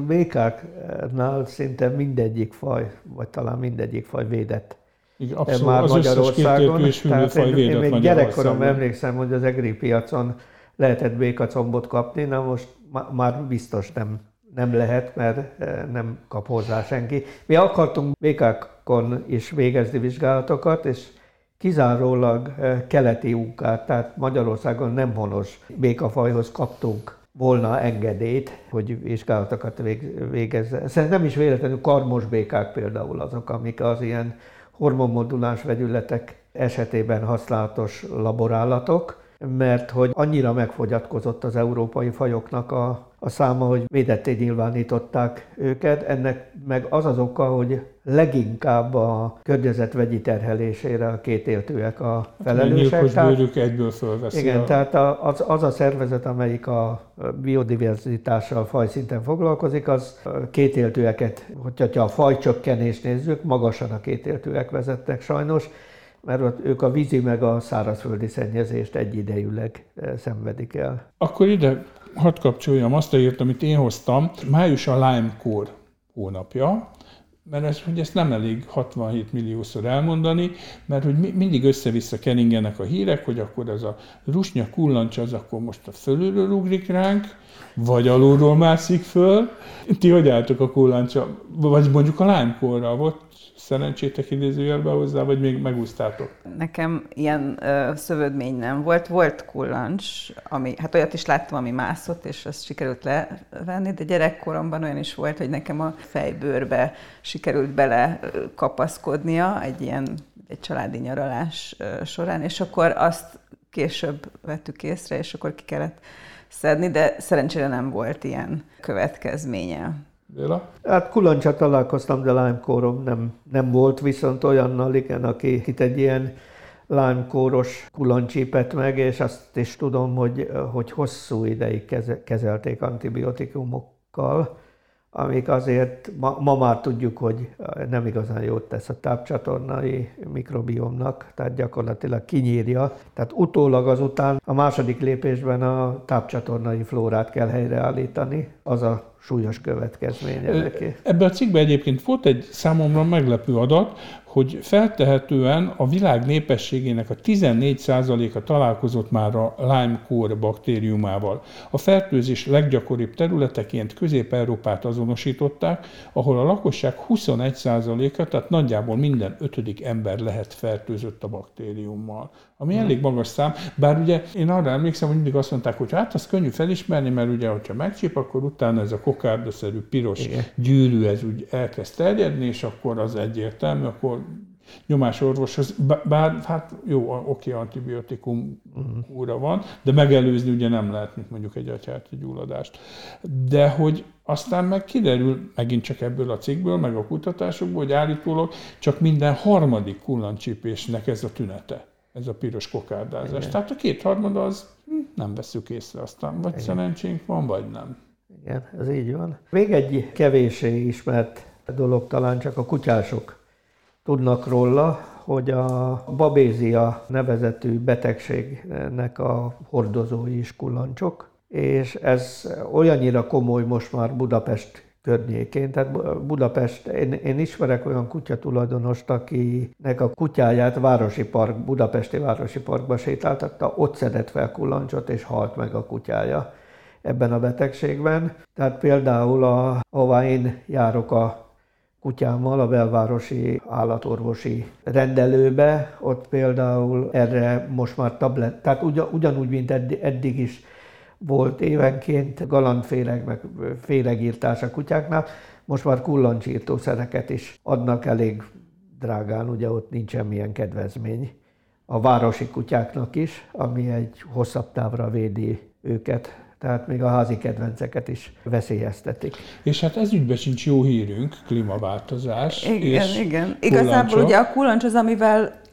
C: békáknál szinte mindegyik faj, vagy talán mindegyik faj védett.
B: Igen, abszolút,
C: már
B: az
C: Magyarországon.
B: És tehát én,
C: én még gyerekkorom emlékszem, hogy az egri piacon lehetett békacombot kapni, na most már biztos nem, nem lehet, mert nem kap hozzá senki. Mi akartunk békákon is végezni vizsgálatokat, és kizárólag keleti unkát, tehát Magyarországon nem honos békafajhoz kaptunk volna engedélyt, hogy vizsgálatokat végezze. Szerintem nem is véletlenül karmos békák például azok, amik az ilyen hormonmoduláns vegyületek esetében használatos laborállatok, mert hogy annyira megfogyatkozott az európai fajoknak a, a száma, hogy védetté nyilvánították őket. Ennek meg az az oka, hogy leginkább a környezet vegyi terhelésére a kétéltőek a felelősek.
B: Nyilkos bőrük egyből fölveszi.
C: Igen,
B: a...
C: tehát az, az a szervezet, amelyik a biodiverzitással fajszinten foglalkozik, az kétéltőeket, hogyha a fajcsökkenést nézzük, magasan a kétéltőek vezetnek sajnos, mert ők a vízi meg a szárazföldi szennyezést egyidejűleg szenvedik el.
B: Akkor ide hadd kapcsoljam azt a írt, amit én hoztam. Május a Lime-kór hónapja, mert ez, hogy ezt nem elég hatvanhét milliószor elmondani, mert hogy mindig össze-vissza keringenek a hírek, hogy akkor ez a rusnya kullancs az akkor most a fölülről ugrik ránk, vagy alulról mászik föl. Ti hogy álltok a kullancsa, vagy mondjuk a Lime-kórra, volt szerencsétek idézőjelbe hozzá, vagy még megúsztátok?
D: Nekem ilyen ö, szövődmény nem volt. Volt kullancs, ami, hát olyat is láttam, ami mászott, és ezt sikerült levenni, de gyerekkoromban olyan is volt, hogy nekem a fejbőrbe sikerült bele kapaszkodnia egy ilyen egy családi nyaralás ö, során, és akkor azt később vettük észre, és akkor ki kellett szedni, de szerencsére nem volt ilyen következménye.
B: Béla?
C: Hát kulancsal találkoztam, de Lime-kórom nem, nem volt, viszont olyannal, igen, aki itt egy ilyen Lime-kóros kulancs csípett meg, és azt is tudom, hogy, hogy hosszú ideig kezelték antibiotikumokkal, amik azért ma, ma már tudjuk, hogy nem igazán jót tesz a tápcsatornai mikrobiomnak, tehát gyakorlatilag kinyírja. Tehát utólag azután a második lépésben a tápcsatornai flórát kell helyreállítani, az a súlyos következménye neki.
B: Ebben a cikkben egyébként volt egy számomra meglepő adat, hogy feltehetően a világ népességének a tizennégy százaléka találkozott már a Lyme-kór baktériumával. A fertőzés leggyakoribb területeként Közép-Európát azonosították, ahol a lakosság huszonegy százaléka, tehát nagyjából minden ötödik ember lehet fertőzött a baktériummal. Ami elég magas szám, bár ugye én arra emlékszem, hogy mindig azt mondták, hogy hát az könnyű felismerni, mert ugye, hogyha megcsíp, akkor utána ez a kokárdaszerű piros Igen. gyűrű, ez úgy elkezd terjedni, és akkor az egyértelmű, akkor nyomásorvoshoz, bár hát jó, oké, antibiotikum kúra van, de megelőzni ugye nem lehet, mint mondjuk egy agyhártya gyulladást. De hogy aztán meg kiderül, megint csak ebből a cikkből, meg a kutatásokból, hogy állítólag csak minden harmadik kullancscsípésnek ez a tünete, ez a piros kokárdázás. Igen. Tehát a kétharmada az nem vesszük észre, aztán vagy Igen. szerencsénk van, vagy nem.
C: Igen, ez így van. Még egy kevéssé ismert dolog, talán csak a kutyások tudnak róla, hogy a babézia nevezetű betegségnek a hordozói is kullancsok, és ez olyannyira komoly most már Budapest környékén. Tehát Budapest, én, én ismerek olyan kutyatulajdonost, akinek a kutyáját városi park, budapesti városi parkba sétáltatta, ott szedett fel kullancsot, és halt meg a kutyája ebben a betegségben. Tehát például, a, ahová én járok a kutyámmal a belvárosi állatorvosi rendelőbe, ott például erre most már tablet, tehát ugyan, ugyanúgy, mint eddig, eddig is volt évenként galantféreg, meg féregírtás a kutyáknál, most már kullancsírtószereket is adnak elég drágán, ugye ott nincs semmilyen kedvezmény a városi kutyáknak is, ami egy hosszabb távra védi őket. Tehát még a házi kedvenceket is veszélyeztetik.
B: És hát ez ügyben sincs jó hírünk, klímaváltozás.
D: Igen,
B: és
D: igen. Igazából ugye a kullancs az, amivel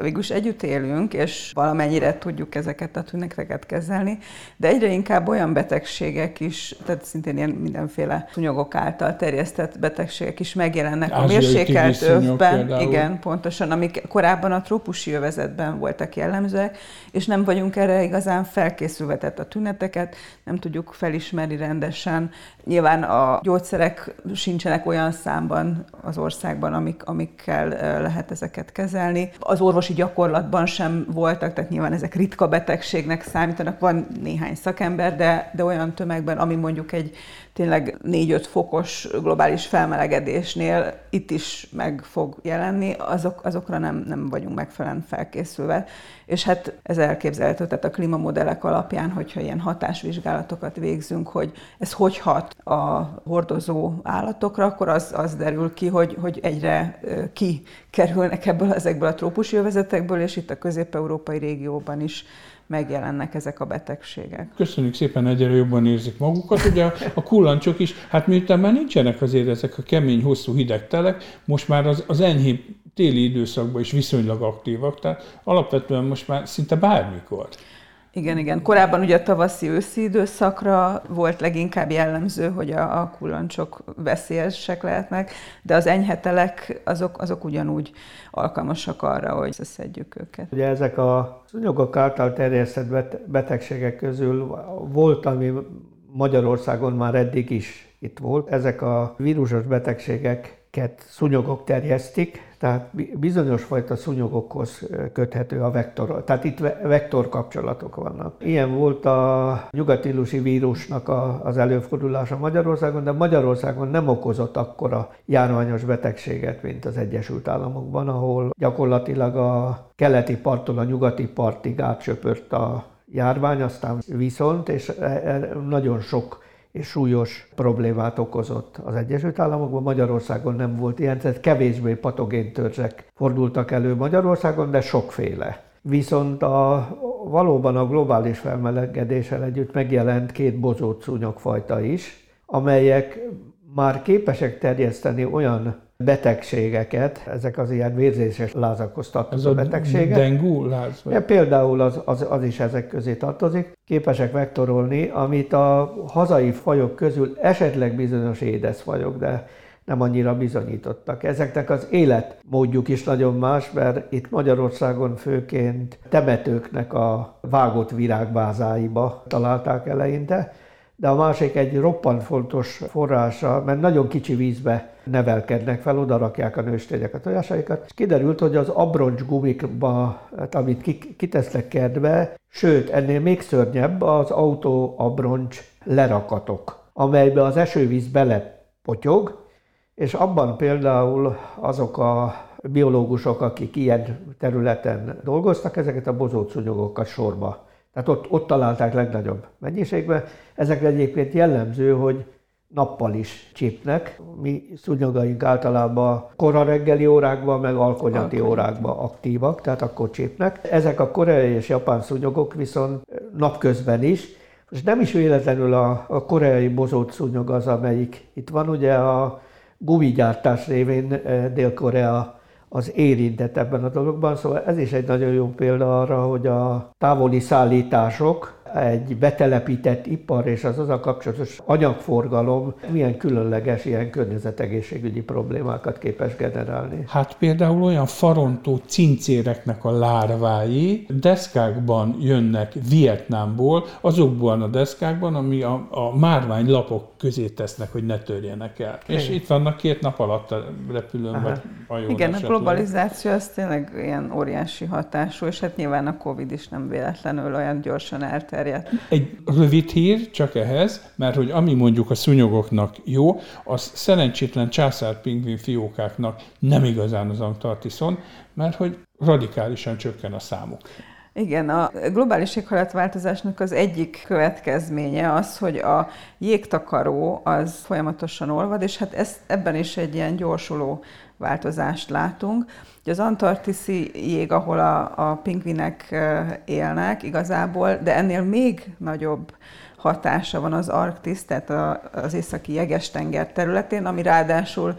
D: végülis együtt élünk, és valamennyire tudjuk ezeket a tüneteket kezelni, de egyre inkább olyan betegségek is, tehát szintén ilyen mindenféle szúnyogok által terjesztett betegségek is megjelennek a mérsékelt övben, igen, pontosan, amik korábban a trópusi övezetben voltak jellemzőek, és nem vagyunk erre igazán felkészülve, tehát a tüneteket nem tudjuk felismerni rendesen. Nyilván a gyógyszerek sincsenek olyan számban az országban, amik, amikkel lehet ezeket kezelni. Az orvosi gyakorlatban sem voltak, tehát nyilván ezek ritka betegségnek számítanak. Van néhány szakember, de, de olyan tömegben, ami mondjuk egy tényleg négy-öt fokos globális felmelegedésnél itt is meg fog jelenni, azok, azokra nem, nem vagyunk megfelelően felkészülve. És hát ez elképzelhető, tehát a klímamodellek alapján, hogyha ilyen hatásvizsgálatokat végzünk, hogy ez hogy hat a hordozó állatokra, akkor az, az derül ki, hogy, hogy egyre kikerülnek ebből ezekből a trópusi övezetekből, és itt a közép-európai régióban is megjelennek ezek a betegségek.
B: Köszönjük szépen, egyre jobban érzik magukat. Ugye a kullancsok is, hát miután már nincsenek azért ezek a kemény, hosszú hideg telek, most már az, az enyhébb téli időszakban is viszonylag aktívak, tehát alapvetően most már szinte bármikor.
D: Igen, igen. Korábban ugye a tavaszi-őszi időszakra volt leginkább jellemző, hogy a, a kullancsok veszélyesek lehetnek, de az enyhetelek azok, azok ugyanúgy alkalmasak arra, hogy összeszedjük őket.
C: Ugye ezek a szúnyogok által terjesztett betegségek közül volt, ami Magyarországon már eddig is itt volt. Ezek a vírusos betegségeket szúnyogok terjesztik, tehát bizonyos fajta szúnyogokhoz köthető a vektor, tehát itt vektor kapcsolatok vannak. Ilyen volt a nyugat-illusi vírusnak a, az előfordulása Magyarországon, de Magyarországon nem okozott akkora járványos betegséget, mint az Egyesült Államokban, ahol gyakorlatilag a keleti parttól a nyugati partig átsöpört a járvány, aztán viszont, és nagyon sok és súlyos problémát okozott az Egyesült Államokban. Magyarországon nem volt ilyen, tehát kevésbé patogén törzsek fordultak elő Magyarországon, de sokféle. Viszont a, valóban a globális felmelegedéssel együtt megjelent két bozót szúnyogfajta is, amelyek már képesek terjeszteni olyan betegségeket, ezek az ilyen vérzéses lázakhoz tartozó betegségek.
B: Dengue láz?
C: Ja, például az, az, az is ezek közé tartozik. Képesek vektorolni, amit a hazai fajok közül esetleg bizonyos édesfajok, de nem annyira bizonyítottak. Ezeknek az életmódjuk is nagyon más, mert itt Magyarországon főként temetőknek a vágott virágvázáiba találták eleinte, de a másik egy roppant fontos forrása, mert nagyon kicsi vízbe nevelkednek fel, oda rakják a nőstények a tojásaikat, és kiderült, hogy az abroncs gumikba, amit kitesznek kertbe, sőt, ennél még szörnyebb az autó abroncs lerakatok, amelybe az esővíz belepotyog, és abban például azok a biológusok, akik ilyen területen dolgoztak, ezeket a bozót szúnyogokat sorba. Tehát ott, ott találták legnagyobb mennyiségben. Ezek egyébként jellemző, hogy nappal is csípnek. Mi szúnyogaink általában kora reggeli órákban, meg alkonyati Alkony. órákban aktívak, tehát akkor csípnek. Ezek a koreai és japán szúnyogok viszont napközben is, és nem is véletlenül a, a koreai bozót szúnyog az, amelyik itt van, ugye a gumigyártás révén Dél-Korea az érintett ebben a dologban, szóval ez is egy nagyon jó példa arra, hogy a távoli szállítások, egy betelepített ipar és az azzal kapcsolatos anyagforgalom milyen különleges ilyen környezetegészségügyi problémákat képes generálni.
B: Hát például olyan farontó cincéreknek a lárvái deszkákban jönnek Vietnámból, azokban a deszkákban, ami a, a márványlapok közé tesznek, hogy ne törjenek el. É. És itt vannak két nap alatt a repülőn, Aha. vagy hajón.
D: Igen, esetleg. A globalizáció az tényleg ilyen óriási hatású, és hát nyilván a Covid is nem véletlenül olyan gyorsan elterjedt.
B: Egy rövid hír csak ehhez, mert hogy ami mondjuk a szúnyogoknak jó, az szerencsétlen császárpingvin fiókáknak nem igazán az Antarktiszon, mert hogy radikálisan csökken a számuk.
D: Igen, a globális éghajlatváltozásnak az egyik következménye az, hogy a jégtakaró az folyamatosan olvad, és hát ezt, ebben is egy ilyen gyorsuló változást látunk. Az antarktiszi jég, ahol a, a pingvinek élnek igazából, de ennél még nagyobb hatása van az Arktisz, tehát az északi jegestenger területén, ami ráadásul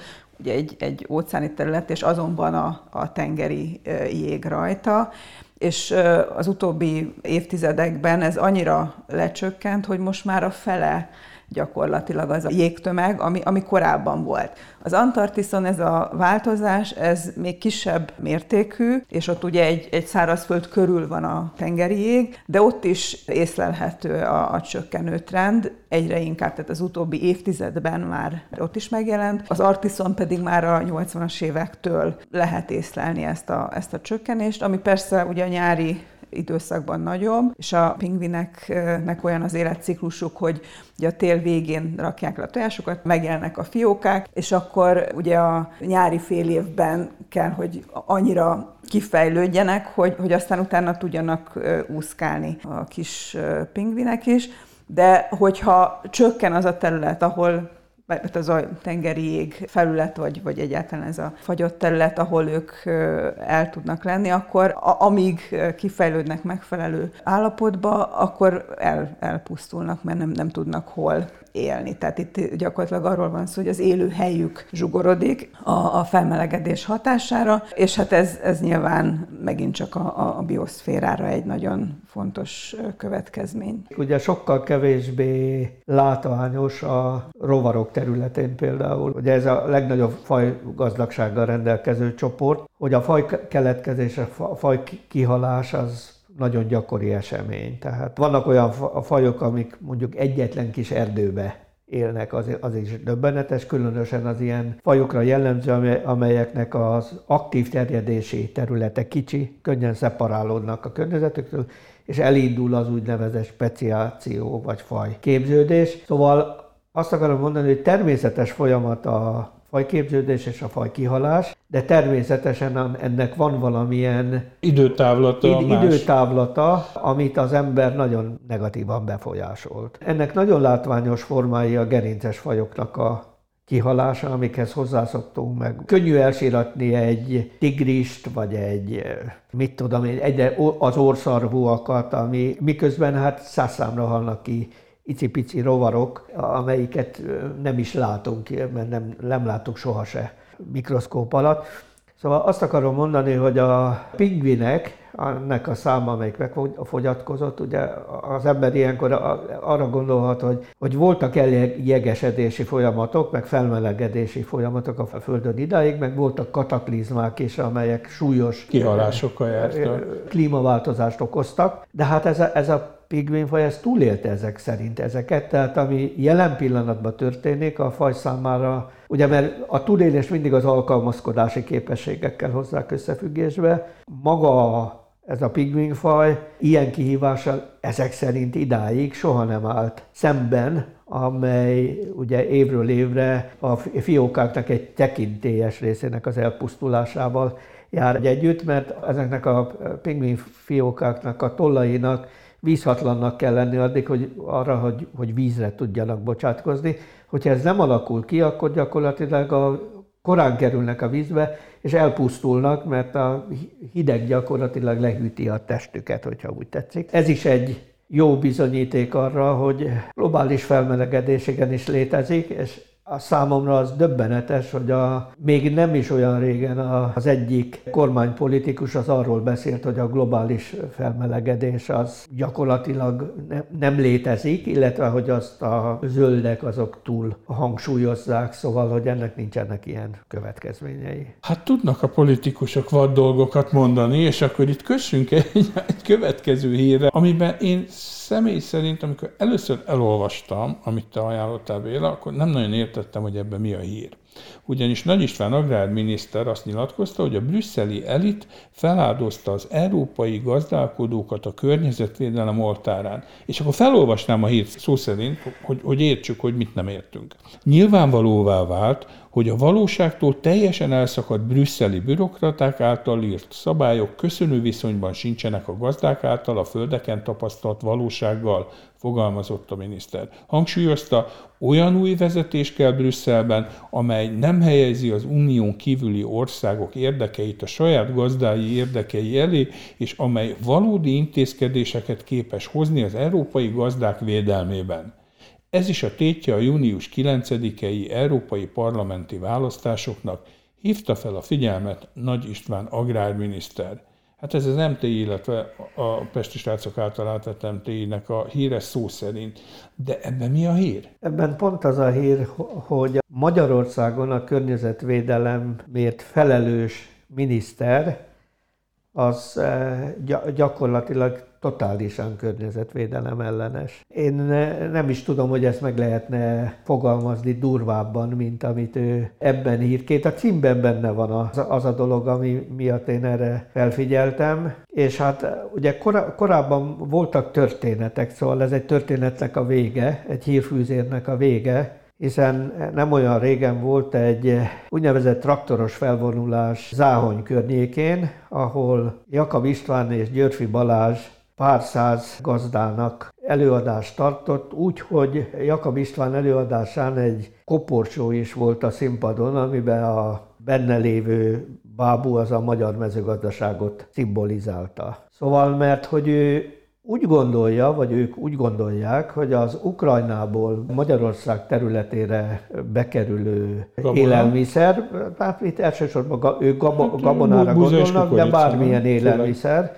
D: ugye egy, egy óceáni terület, és azonban a, a tengeri jég rajta, és az utóbbi évtizedekben ez annyira lecsökkent, hogy most már a fele gyakorlatilag az a jégtömeg, ami, ami korábban volt. Az Antarktiszon ez a változás, ez még kisebb mértékű, és ott ugye egy, egy szárazföld körül van a tengeri jég, de ott is észlelhető a, a csökkenő trend, egyre inkább, tehát az utóbbi évtizedben már ott is megjelent. Az Arktiszon pedig már a nyolcvanas évektől lehet észlelni ezt a, ezt a csökkenést, ami persze ugye a nyári időszakban nagyobb, és a pingvineknek olyan az életciklusuk, hogy ugye a tél végén rakják le a tojásokat, megjelennek a fiókák, és akkor ugye a nyári fél évben kell, hogy annyira kifejlődjenek, hogy, hogy aztán utána tudjanak úszkálni a kis pingvinek is, de hogyha csökken az a terület, ahol az a tengeri jég felület, vagy, vagy egyáltalán ez a fagyott terület, ahol ők el tudnak lenni, akkor amíg kifejlődnek megfelelő állapotba, akkor el, elpusztulnak, mert nem, nem tudnak hol élni. Tehát itt gyakorlatilag arról van szó, hogy az élőhelyük zsugorodik a, a felmelegedés hatására, és hát ez, ez nyilván megint csak a, a bioszférára egy nagyon fontos következmény.
C: Ugye sokkal kevésbé látványos a rovarok területén például. Ugye ez a legnagyobb fajgazdagsággal rendelkező csoport, hogy a faj keletkezés, a faj kihalás az nagyon gyakori esemény. Tehát vannak olyan fajok, amik mondjuk egyetlen kis erdőbe élnek, az, az is döbbenetes, különösen az ilyen fajokra jellemző, amelyeknek az aktív terjedési területe kicsi, könnyen szeparálódnak a környezetüktől, és elindul az úgynevezett speciáció vagy fajképződés. Szóval azt akarom mondani, hogy természetes folyamat a fajképződés és a fajkihalás, de természetesen ennek van valamilyen
B: időtávlata,
C: id- időtávlata, amit az ember nagyon negatívan befolyásolt. Ennek nagyon látványos formái a gerinces fajoknak a kihalása, amikhez hozzászoktunk meg. Könnyű elsiratni egy tigrist, vagy egy, mit tudom én, egy, az orrszarvúakat, ami miközben hát száz számra halnak ki icipici rovarok, amelyiket nem is látunk, mert nem, nem látunk soha se mikroszkóp alatt. Szóval azt akarom mondani, hogy a pingvinek, annak a száma, amelyik megfogyatkozott, ugye az ember ilyenkor arra gondolhat, hogy, hogy voltak eljegesedési folyamatok, meg felmelegedési folyamatok a Földön idáig, meg voltak kataklizmák is, amelyek súlyos
B: kihalásokkal jártak,
C: klímaváltozást okoztak, de hát ez a, ez a pingvinfaj ez túlélte ezek szerint ezeket, tehát ami jelen pillanatban történik a faj számára, ugye mert a túlélés mindig az alkalmazkodási képességekkel hozzák összefüggésbe, maga ez a pingvinfaj ilyen kihívással ezek szerint idáig soha nem állt szemben, amely ugye évről évre a fiókáknak egy tekintélyes részének az elpusztulásával jár együtt, mert ezeknek a pingvin fiókáknak a tollainak vízhatlannak kell lenni addig, hogy arra, hogy, hogy vízre tudjanak bocsátkozni. Hogyha ez nem alakul ki, akkor gyakorlatilag a, korán kerülnek a vízbe, és elpusztulnak, mert a hideg gyakorlatilag lehűti a testüket, hogyha úgy tetszik. Ez is egy jó bizonyíték arra, hogy globális felmelegedés igenis létezik, és a számomra az döbbenetes, hogy a, még nem is olyan régen az egyik kormánypolitikus az arról beszélt, hogy a globális felmelegedés az gyakorlatilag ne, nem létezik, illetve hogy azt a zöldek azok túl hangsúlyozzák, szóval, hogy ennek nincsenek ilyen következményei.
B: Hát tudnak a politikusok vad dolgokat mondani, és akkor itt kössünk egy, egy következő hírre, amiben én személy szerint, amikor először elolvastam, amit te ajánlottál, Béla, akkor nem nagyon értettem, hogy ebben mi a hír. Ugyanis Nagy István agrárminiszter azt nyilatkozta, hogy a brüsszeli elit feláldozta az európai gazdálkodókat a környezetvédelem oltárán. És akkor felolvasnám a hírt szó szerint, hogy, hogy értsük, hogy mit nem értünk. Nyilvánvalóvá vált, hogy a valóságtól teljesen elszakadt brüsszeli bürokraták által írt szabályok köszönő viszonyban sincsenek a gazdák által a földeken tapasztalt valósággal, fogalmazott a miniszter. Hangsúlyozta, olyan új vezetés kell Brüsszelben, amely nem helyezi az unión kívüli országok érdekeit a saját gazdái érdekei elé, és amely valódi intézkedéseket képes hozni az európai gazdák védelmében. Ez is a tétje a június kilencedikei európai parlamenti választásoknak, hívta fel a figyelmet Nagy István agrárminiszter. Hát ez az em té i, illetve a Pesti Srácok által átvett em té i-nek a híre szó szerint. De ebben mi a hír?
C: Ebben pont az a hír, hogy Magyarországon a környezetvédelemért felelős miniszter az gyakorlatilag totálisan környezetvédelem ellenes. Én nem is tudom, hogy ezt meg lehetne fogalmazni durvábban, mint amit ő ebben ír. Két a címben benne van az, az a dolog, ami miatt én erre felfigyeltem. És hát ugye kor, korábban voltak történetek, szóval ez egy történetnek a vége, egy hírfűzérnek a vége, hiszen nem olyan régen volt egy úgynevezett traktoros felvonulás Záhony környékén, ahol Jakab István és Györfi Balázs pár száz gazdának előadást tartott, úgyhogy Jakab István előadásán egy koporsó is volt a színpadon, amiben a benne lévő bábú az a magyar mezőgazdaságot szimbolizálta. Szóval, mert hogy ő úgy gondolja, vagy ők úgy gondolják, hogy az Ukrajnából Magyarország területére bekerülő Gabona. élelmiszer, hát itt elsősorban ők gabonára gondolnak, de bármilyen élelmiszer,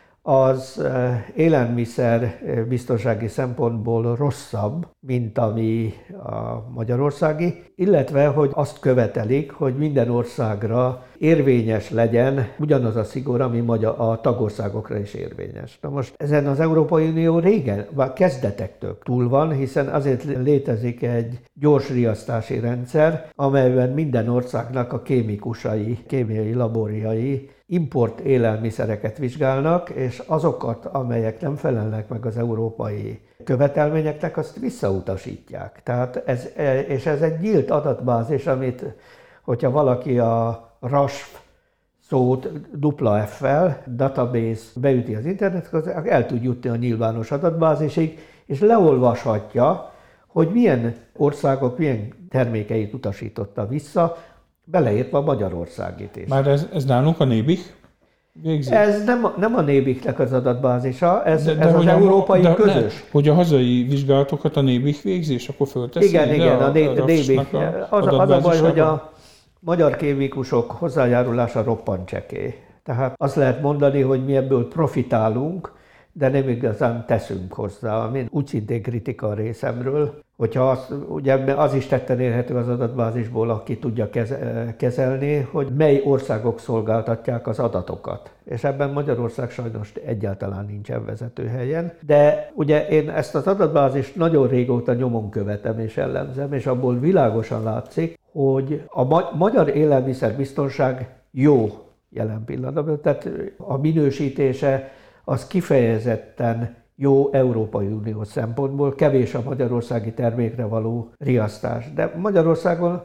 C: az élelmiszer biztonsági szempontból rosszabb, mint ami a magyarországi, illetve hogy azt követelik, hogy minden országra érvényes legyen ugyanaz a szigor, ami a tagországokra is érvényes. Na most ezen az Európai Unió régen, vagy kezdetektől túl van, hiszen azért létezik egy gyors riasztási rendszer, amelyben minden országnak a kémikusai, kémiai laborjai import élelmiszereket vizsgálnak, és azokat, amelyek nem felelnek meg az európai követelményeknek, azt visszautasítják. Tehát ez, és ez egy nyílt adatbázis, amit, hogyha valaki a rasp szót dupla F-fel, database beüti az internetre, el tud jutni a nyilvános adatbázisig, és leolvashatja, hogy milyen országok milyen termékeit utasította vissza, beleértve a Magyarországit is.
B: Már ez, ez nálunk a Nébih végzi?
C: Ez nem, nem a Nébihnek az adatbázisa, ez,
B: de, de
C: ez az európai
B: de,
C: közös.
B: Ne, hogy a hazai vizsgálatokat a Nébih végzi, és akkor fölteszi?
C: Igen, igen, a, a Nébih. Az, az a baj, hogy a magyar kémikusok hozzájárulása roppant csekély. Tehát azt lehet mondani, hogy mi ebből profitálunk, de nem igazán teszünk hozzá, ami úgy szintén kritika a részemről, hogyha az, ugye az is tetten érhető az adatbázisból, aki tudja kezelni, hogy mely országok szolgáltatják az adatokat. És ebben Magyarország sajnos egyáltalán nincsen vezető helyen. De ugye én ezt az adatbázist nagyon régóta nyomon követem és ellenzem, és abból világosan látszik, hogy a ma- magyar élelmiszerbiztonság jó jelen pillanatban, tehát a minősítése az kifejezetten jó Európai Unió szempontból, kevés a magyarországi termékre való riasztás. De Magyarországon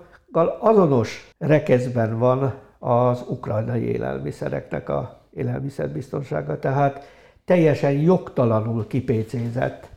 C: azonos rekeszben van az ukrajnai élelmiszereknek a élelmiszerbiztonsága, tehát teljesen jogtalanul kipécézett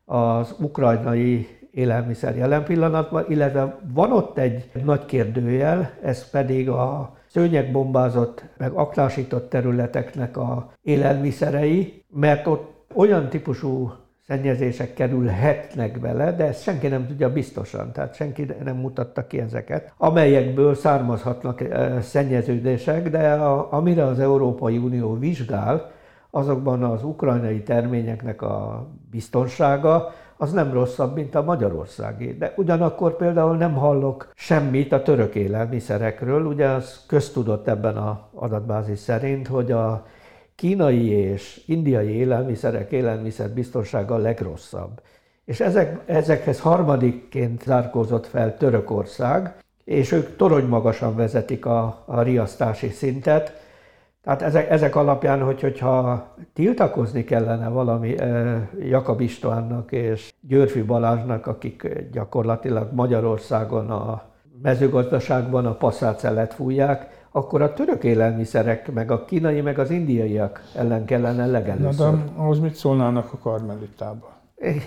C: az ukrajnai élelmiszer jelen pillanatban, illetve van ott egy nagy kérdőjel, ez pedig a szőnyegbombázott, meg aknásított területeknek a élelmiszerei, mert ott olyan típusú szennyezések kerülhetnek bele, de ezt senki nem tudja biztosan, tehát senki nem mutatta ki ezeket, amelyekből származhatnak szennyeződések, de a, amire az Európai Unió vizsgál, azokban az ukrajnai terményeknek a biztonsága, az nem rosszabb, mint a magyarországi. De ugyanakkor például nem hallok semmit a török élelmiszerekről, ugye az köztudott ebben az adatbázis szerint, hogy a kínai és indiai élelmiszerek élelmiszerbiztonsága a legrosszabb. És ezek, ezekhez harmadikként zárkózott fel Törökország, és ők toronymagasan vezetik a, a riasztási szintet. Tehát ezek, ezek alapján, hogy, hogyha tiltakozni kellene valami eh, Jakab Istvánnak és Györfi Balázsnak, akik gyakorlatilag Magyarországon a mezőgazdaságban a passzátszelet fújják, akkor a török élelmiszerek, meg a kínai, meg az indiaiak ellen kellene legelőször.
B: Na de ahhoz mit szólnának a karmelitába?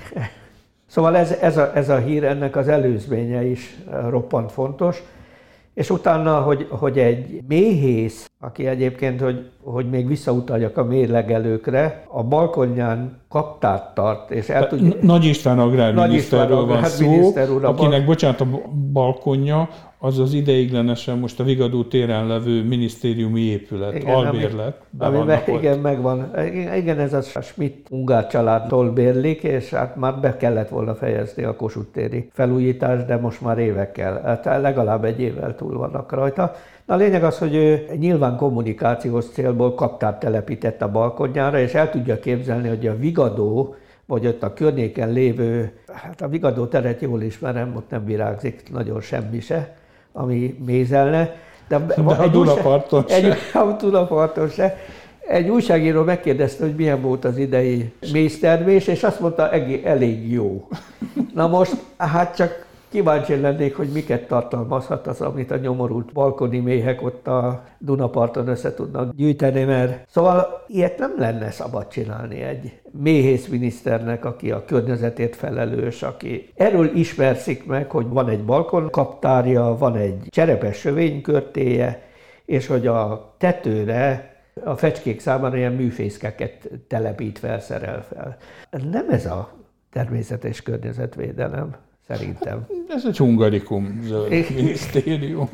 C: Szóval ez, ez, a, ez a hír, ennek az előzménye is roppant fontos, És utána, hogy, hogy egy méhész, aki egyébként, hogy, hogy még visszautaljak a mérlegelőkre, a balkonján kaptárt tart, és el tudja...
B: Nagy István agrárminiszterről van szó, akinek, bocsánat, a balkonja, az az ideiglenesen most a Vigadó téren levő minisztériumi épület, igen, albérlet.
C: Ami, ami igen, megvan. Igen, ez a Schmidt-Ungár családtól bérlik, és hát már be kellett volna fejezni a Kossuth téri felújítást, de most már évekkel, hát legalább egy évvel túl vannak rajta. Na, a lényeg az, hogy ő nyilván kommunikációs célból kaptárt telepített a balkonjára, és el tudja képzelni, hogy a Vigadó, vagy ott a környéken lévő, hát a Vigadó teret jól ismerem, ott nem virágzik nagyon semmi se, ami mézelne. De,
B: de a Dunaparton se.
C: Egy, a Dunaparton se. Egy újságíró megkérdezte, hogy milyen volt az idei méztermés, és azt mondta, elég jó. Na most, hát csak kíváncsi lennék, hogy miket tartalmazhat az, amit a nyomorult balkoni méhek ott a Dunaparton össze tudnak gyűjteni, mert szóval ilyet nem lenne szabad csinálni egy méhészminiszternek, aki a környezetért felelős, aki erről ismerszik meg, hogy van egy balkonkaptárja, van egy cserepes sövénykörtéje, és hogy a tetőre a fecskék számára ilyen műfészkeket telepít fel, szerel fel. Nem ez a természetes környezetvédelem. Szerintem.
B: Ez egy hungarikum zöld minisztérium.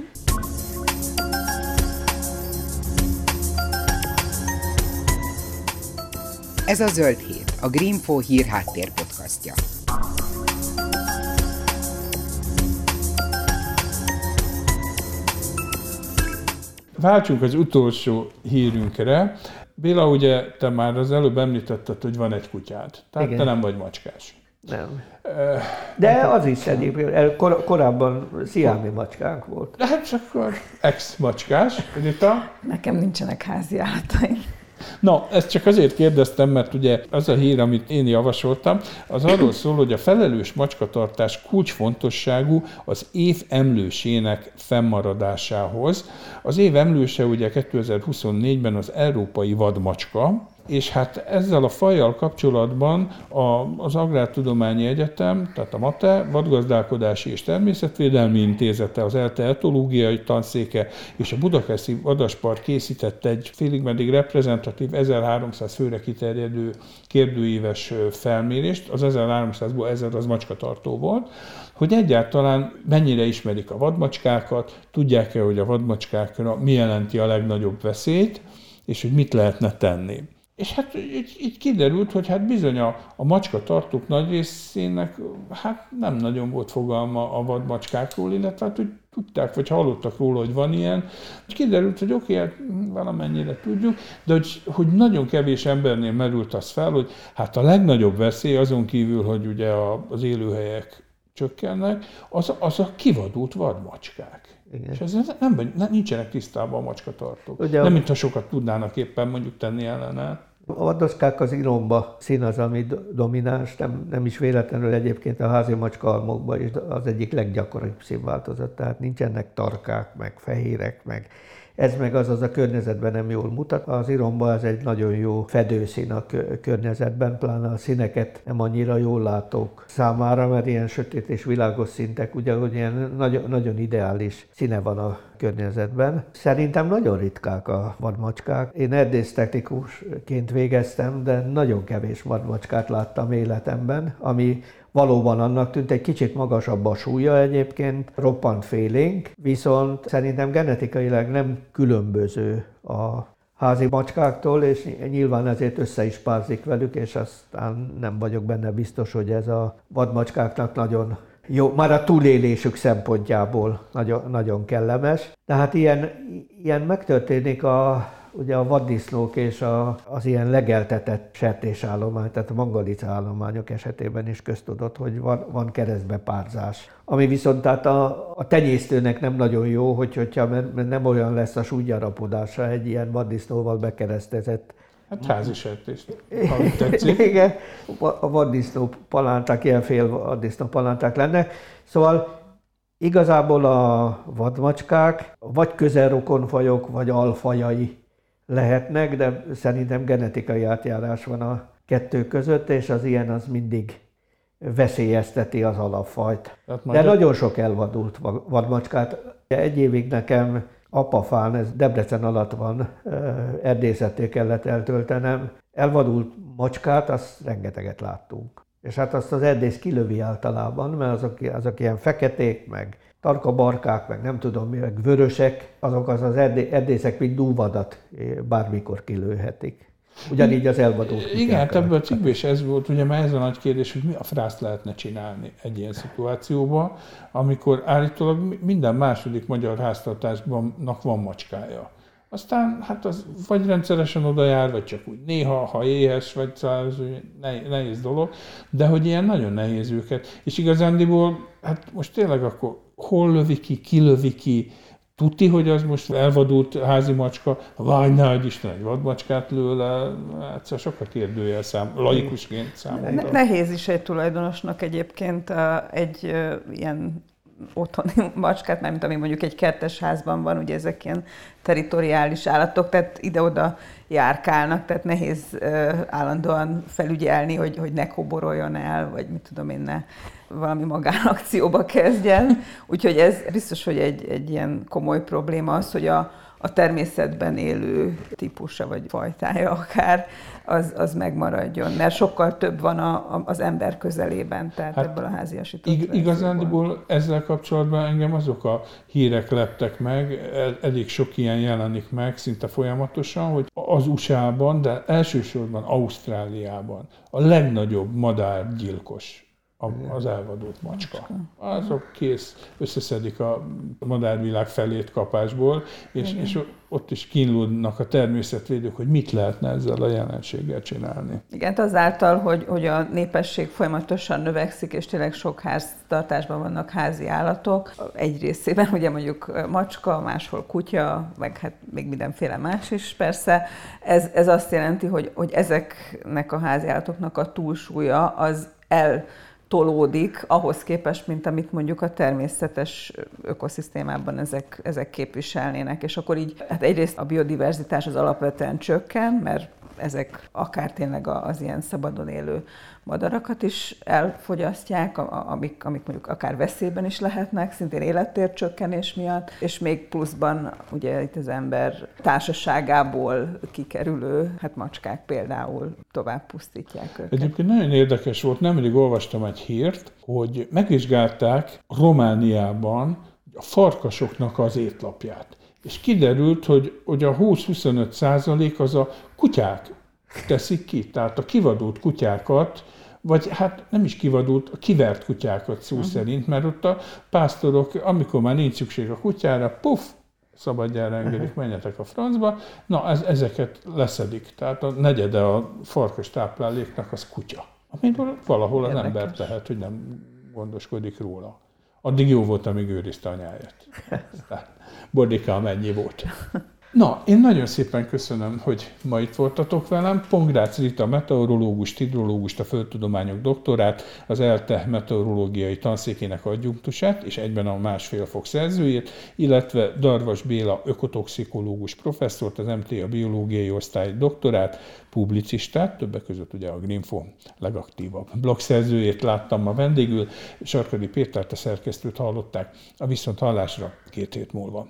A: Ez a Zöld Hét, a Greenfo hírháttér podcastja.
B: Váltsunk az utolsó hírünkre. Béla, ugye te már az előbb említetted, hogy van egy kutyád. Tehát igen. Te nem vagy macskás.
C: Nem. De az is egyébként, kor, korábban sziámi macskánk volt.
B: Hát csak akkor ex-macskás, Rita?
D: Nekem nincsenek házi állataim.
B: Na, ezt csak azért kérdeztem, mert ugye az a hír, amit én javasoltam, az arról szól, hogy a felelős macskatartás kulcsfontosságú az év emlősének fennmaradásához. Az év emlőse ugye kétezer-huszonnégyben az európai vadmacska, és hát ezzel a fajjal kapcsolatban az Agrártudományi Egyetem, tehát a MATE, Vadgazdálkodási és Természetvédelmi Intézete, az ELTE etológiai tanszéke és a Budakeszi Vadaspark készített egy félig meddig reprezentatív ezerháromszáz főre kiterjedő kérdőíves felmérést, az ezerháromszázból ezer az macskatartó volt, hogy egyáltalán mennyire ismerik a vadmacskákat, tudják-e, hogy a vadmacskákra mi jelenti a legnagyobb veszélyt, és hogy mit lehetne tenni. És hát így, így kiderült, hogy hát bizony a, a macskatartók nagy részének hát nem nagyon volt fogalma a vadmacskákról, illetve hát, hogy tudták, vagy hallottak róla, hogy van ilyen. És kiderült, hogy oké, hát valamennyire tudjuk, de hogy, hogy nagyon kevés embernél merült az fel, hogy hát a legnagyobb veszély azon kívül, hogy ugye a, az élőhelyek csökkennek, az, az a kivadult vadmacskák. Igen. És ez nem, nem, nincsenek tisztában a macskatartók. Ugye, nem, mintha sokat tudnának éppen mondjuk tenni ellene.
C: A vadocskák az iromba szín az, ami domináns, nem, nem is véletlenül egyébként a házi macskaalmokban is az egyik leggyakoribb színváltozat, tehát nincsenek tarkák, meg fehérek, meg ez meg az, az a környezetben nem jól mutat. Az iromba ez egy nagyon jó fedőszín a környezetben, pláne a színeket nem annyira jól látók számára, mert ilyen sötét és világos szintek, ugye, hogy ilyen nagyon, nagyon ideális színe van a környezetben. Szerintem nagyon ritkák a vadmacskák. Én erdésztechnikusként végeztem, de nagyon kevés vadmacskát láttam életemben, ami valóban annak tűnt, egy kicsit magasabb a súlya egyébként, roppant félénk, viszont szerintem genetikailag nem különböző a házi macskáktól, és nyilván ezért össze is párzik velük, és aztán nem vagyok benne biztos, hogy ez a vadmacskáknak nagyon jó, már a túlélésük szempontjából nagyon, nagyon kellemes. Tehát ilyen, ilyen megtörténik a ugye a vaddisznók és a, az ilyen legeltetett sertésállomány, tehát a mangalica állományok esetében is köztudott, hogy van, van keresztbepárzás. Ami viszont tehát a, a tenyésztőnek nem nagyon jó, hogy, hogyha mert nem olyan lesz a súlygyarapodása egy ilyen vaddisznóval bekeresztezett.
B: Hát házi sertést, ha tetszik.
C: Igen, a vaddisznó palánták, ilyen fél vaddisznó palánták lenne. Szóval igazából a vadmacskák vagy közelrokonfajok, vagy alfajai lehetnek, de szerintem genetikai átjárás van a kettő között, és az ilyen az mindig veszélyezteti az alapfajt. De
B: a...
C: nagyon sok elvadult vadmacskát. Egy évig nekem Apafán, ez Debrecen alatt van, erdészetté kellett eltöltenem. Elvadult macskát, azt rengeteget láttunk. És hát azt az erdész kilövi általában, mert azok, azok ilyen feketék, meg tarkabarkák, meg nem tudom mi, meg vörösek, azok az, az erdészek, mint dúvadat bármikor kilőhetik. Ugyanígy az elvadult kutyákat.
B: Igen, hát ebben a cikkben is ez volt, ugye már ez a nagy kérdés, hogy mi a frászt lehetne csinálni egy ilyen szituációban, amikor állítólag minden második magyar háztartásban van macskája. Aztán hát az vagy rendszeresen oda jár, vagy csak úgy néha, ha éhes, vagy szóval ez nehéz dolog, de hogy ilyen nagyon nehéz őket. És igazándiból, hát most tényleg akkor hol lövi ki, ki lövi ki, tuti, hogy az most elvadult házi macska, vagy ne adj Isten, egy vadmacskát lő le, egyszer sokat kérdőjel szám, laikusként számomra.
D: Nehéz is egy tulajdonosnak egyébként egy ilyen otthoni macskát, mármint ami mondjuk egy kertes házban van, ugye ezek ilyen territoriális állatok, tehát ide-oda járkálnak, tehát nehéz állandóan felügyelni, hogy, hogy ne koboroljon el, vagy mit tudom én, ne valami magánakcióba kezdjen. Úgyhogy ez biztos, hogy egy, egy ilyen komoly probléma az, hogy a, a természetben élő típusa, vagy fajtája akár, az, az megmaradjon, mert sokkal több van a, a, az ember közelében, tehát hát ebből a háziasított
B: ig- Igazándiból ezzel kapcsolatban engem azok a hírek leptek meg, elég sok ilyen jelenik meg szinte folyamatosan, hogy az u es á-ban, de elsősorban Ausztráliában a legnagyobb madárgyilkos az elvadult macska. Azok kész, összeszedik a madárvilág felét kapásból, és, és ott is kínlódnak a természetvédők, hogy mit lehetne ezzel a jelenséggel csinálni.
D: Igen, azáltal, hogy, hogy a népesség folyamatosan növekszik, és tényleg sok háztartásban vannak házi állatok. Egy részében ugye mondjuk macska, máshol kutya, meg hát még mindenféle más is persze. Ez, ez azt jelenti, hogy, hogy ezeknek a házi állatoknak a túlsúlya az el tolódik ahhoz képest, mint amit mondjuk a természetes ökoszisztémában ezek, ezek képviselnének. És akkor így hát egyrészt a biodiverzitás az alapvetően csökken, mert ezek akár tényleg az ilyen szabadon élő madarakat is elfogyasztják, amik, amik mondjuk akár veszélyben is lehetnek, szintén élettércsökkenés miatt, és még pluszban ugye itt az ember társaságából kikerülő, hát macskák például tovább pusztítják őket.
B: Egyébként nagyon érdekes volt, nemrég olvastam egy hírt, hogy megvizsgálták Romániában a farkasoknak az étlapját. És kiderült, hogy, hogy a húsz-huszonöt százalék az a kutyák teszik ki. Tehát a kivadult kutyákat, vagy hát nem is kivadult, a kivert kutyákat szó uh-huh. szerint, mert ott a pásztorok, amikor már nincs szükség a kutyára, puff, szabadjára engedik, menjetek a francba. Na, ez, ezeket leszedik. Tehát a negyede a farkas tápláléknak az kutya. Amiből valahol az Érdekes. Ember tehet, hogy nem gondoskodik róla. Addig jó volt, amíg őrizte anyáját. Bordikám mennyi volt. Na, én nagyon szépen köszönöm, hogy ma itt voltatok velem. Pongrácz Rita meteorológus, hidrológust, a földtudományok doktorát, az ELTE meteorológiai tanszékének adjunktusát, és egyben a másfél fok szerzőjét, illetve Darvas Béla ökotoxikológus professzort, az em té á biológiai osztály doktorát, publicistát, többek között ugye a Greenfo legaktívabb blogszerzőjét láttam ma vendégül, Sarkadi Pétert, a szerkesztőt hallották. A viszonthallásra két hét múlva.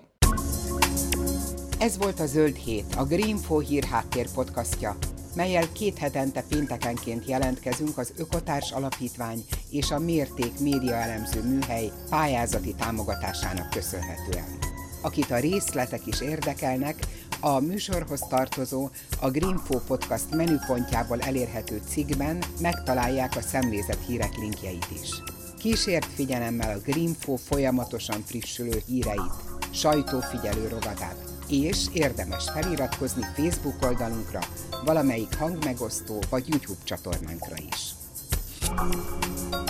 A: Ez volt a Zöld Hét, a Greenfo hírháttér podcastja, mellyel két hetente péntekenként jelentkezünk az Ökotárs Alapítvány és a Mérték médiaelemző műhely pályázati támogatásának köszönhetően. Akit a részletek is érdekelnek, a műsorhoz tartozó, a Greenfo podcast menüpontjából elérhető cikkben megtalálják a szemlézett hírek linkjeit is. Kísért figyelemmel a Greenfo folyamatosan frissülő híreit, sajtófigyelő rovatát, és érdemes feliratkozni Facebook oldalunkra, valamelyik hangmegosztó vagy YouTube csatornánkra is.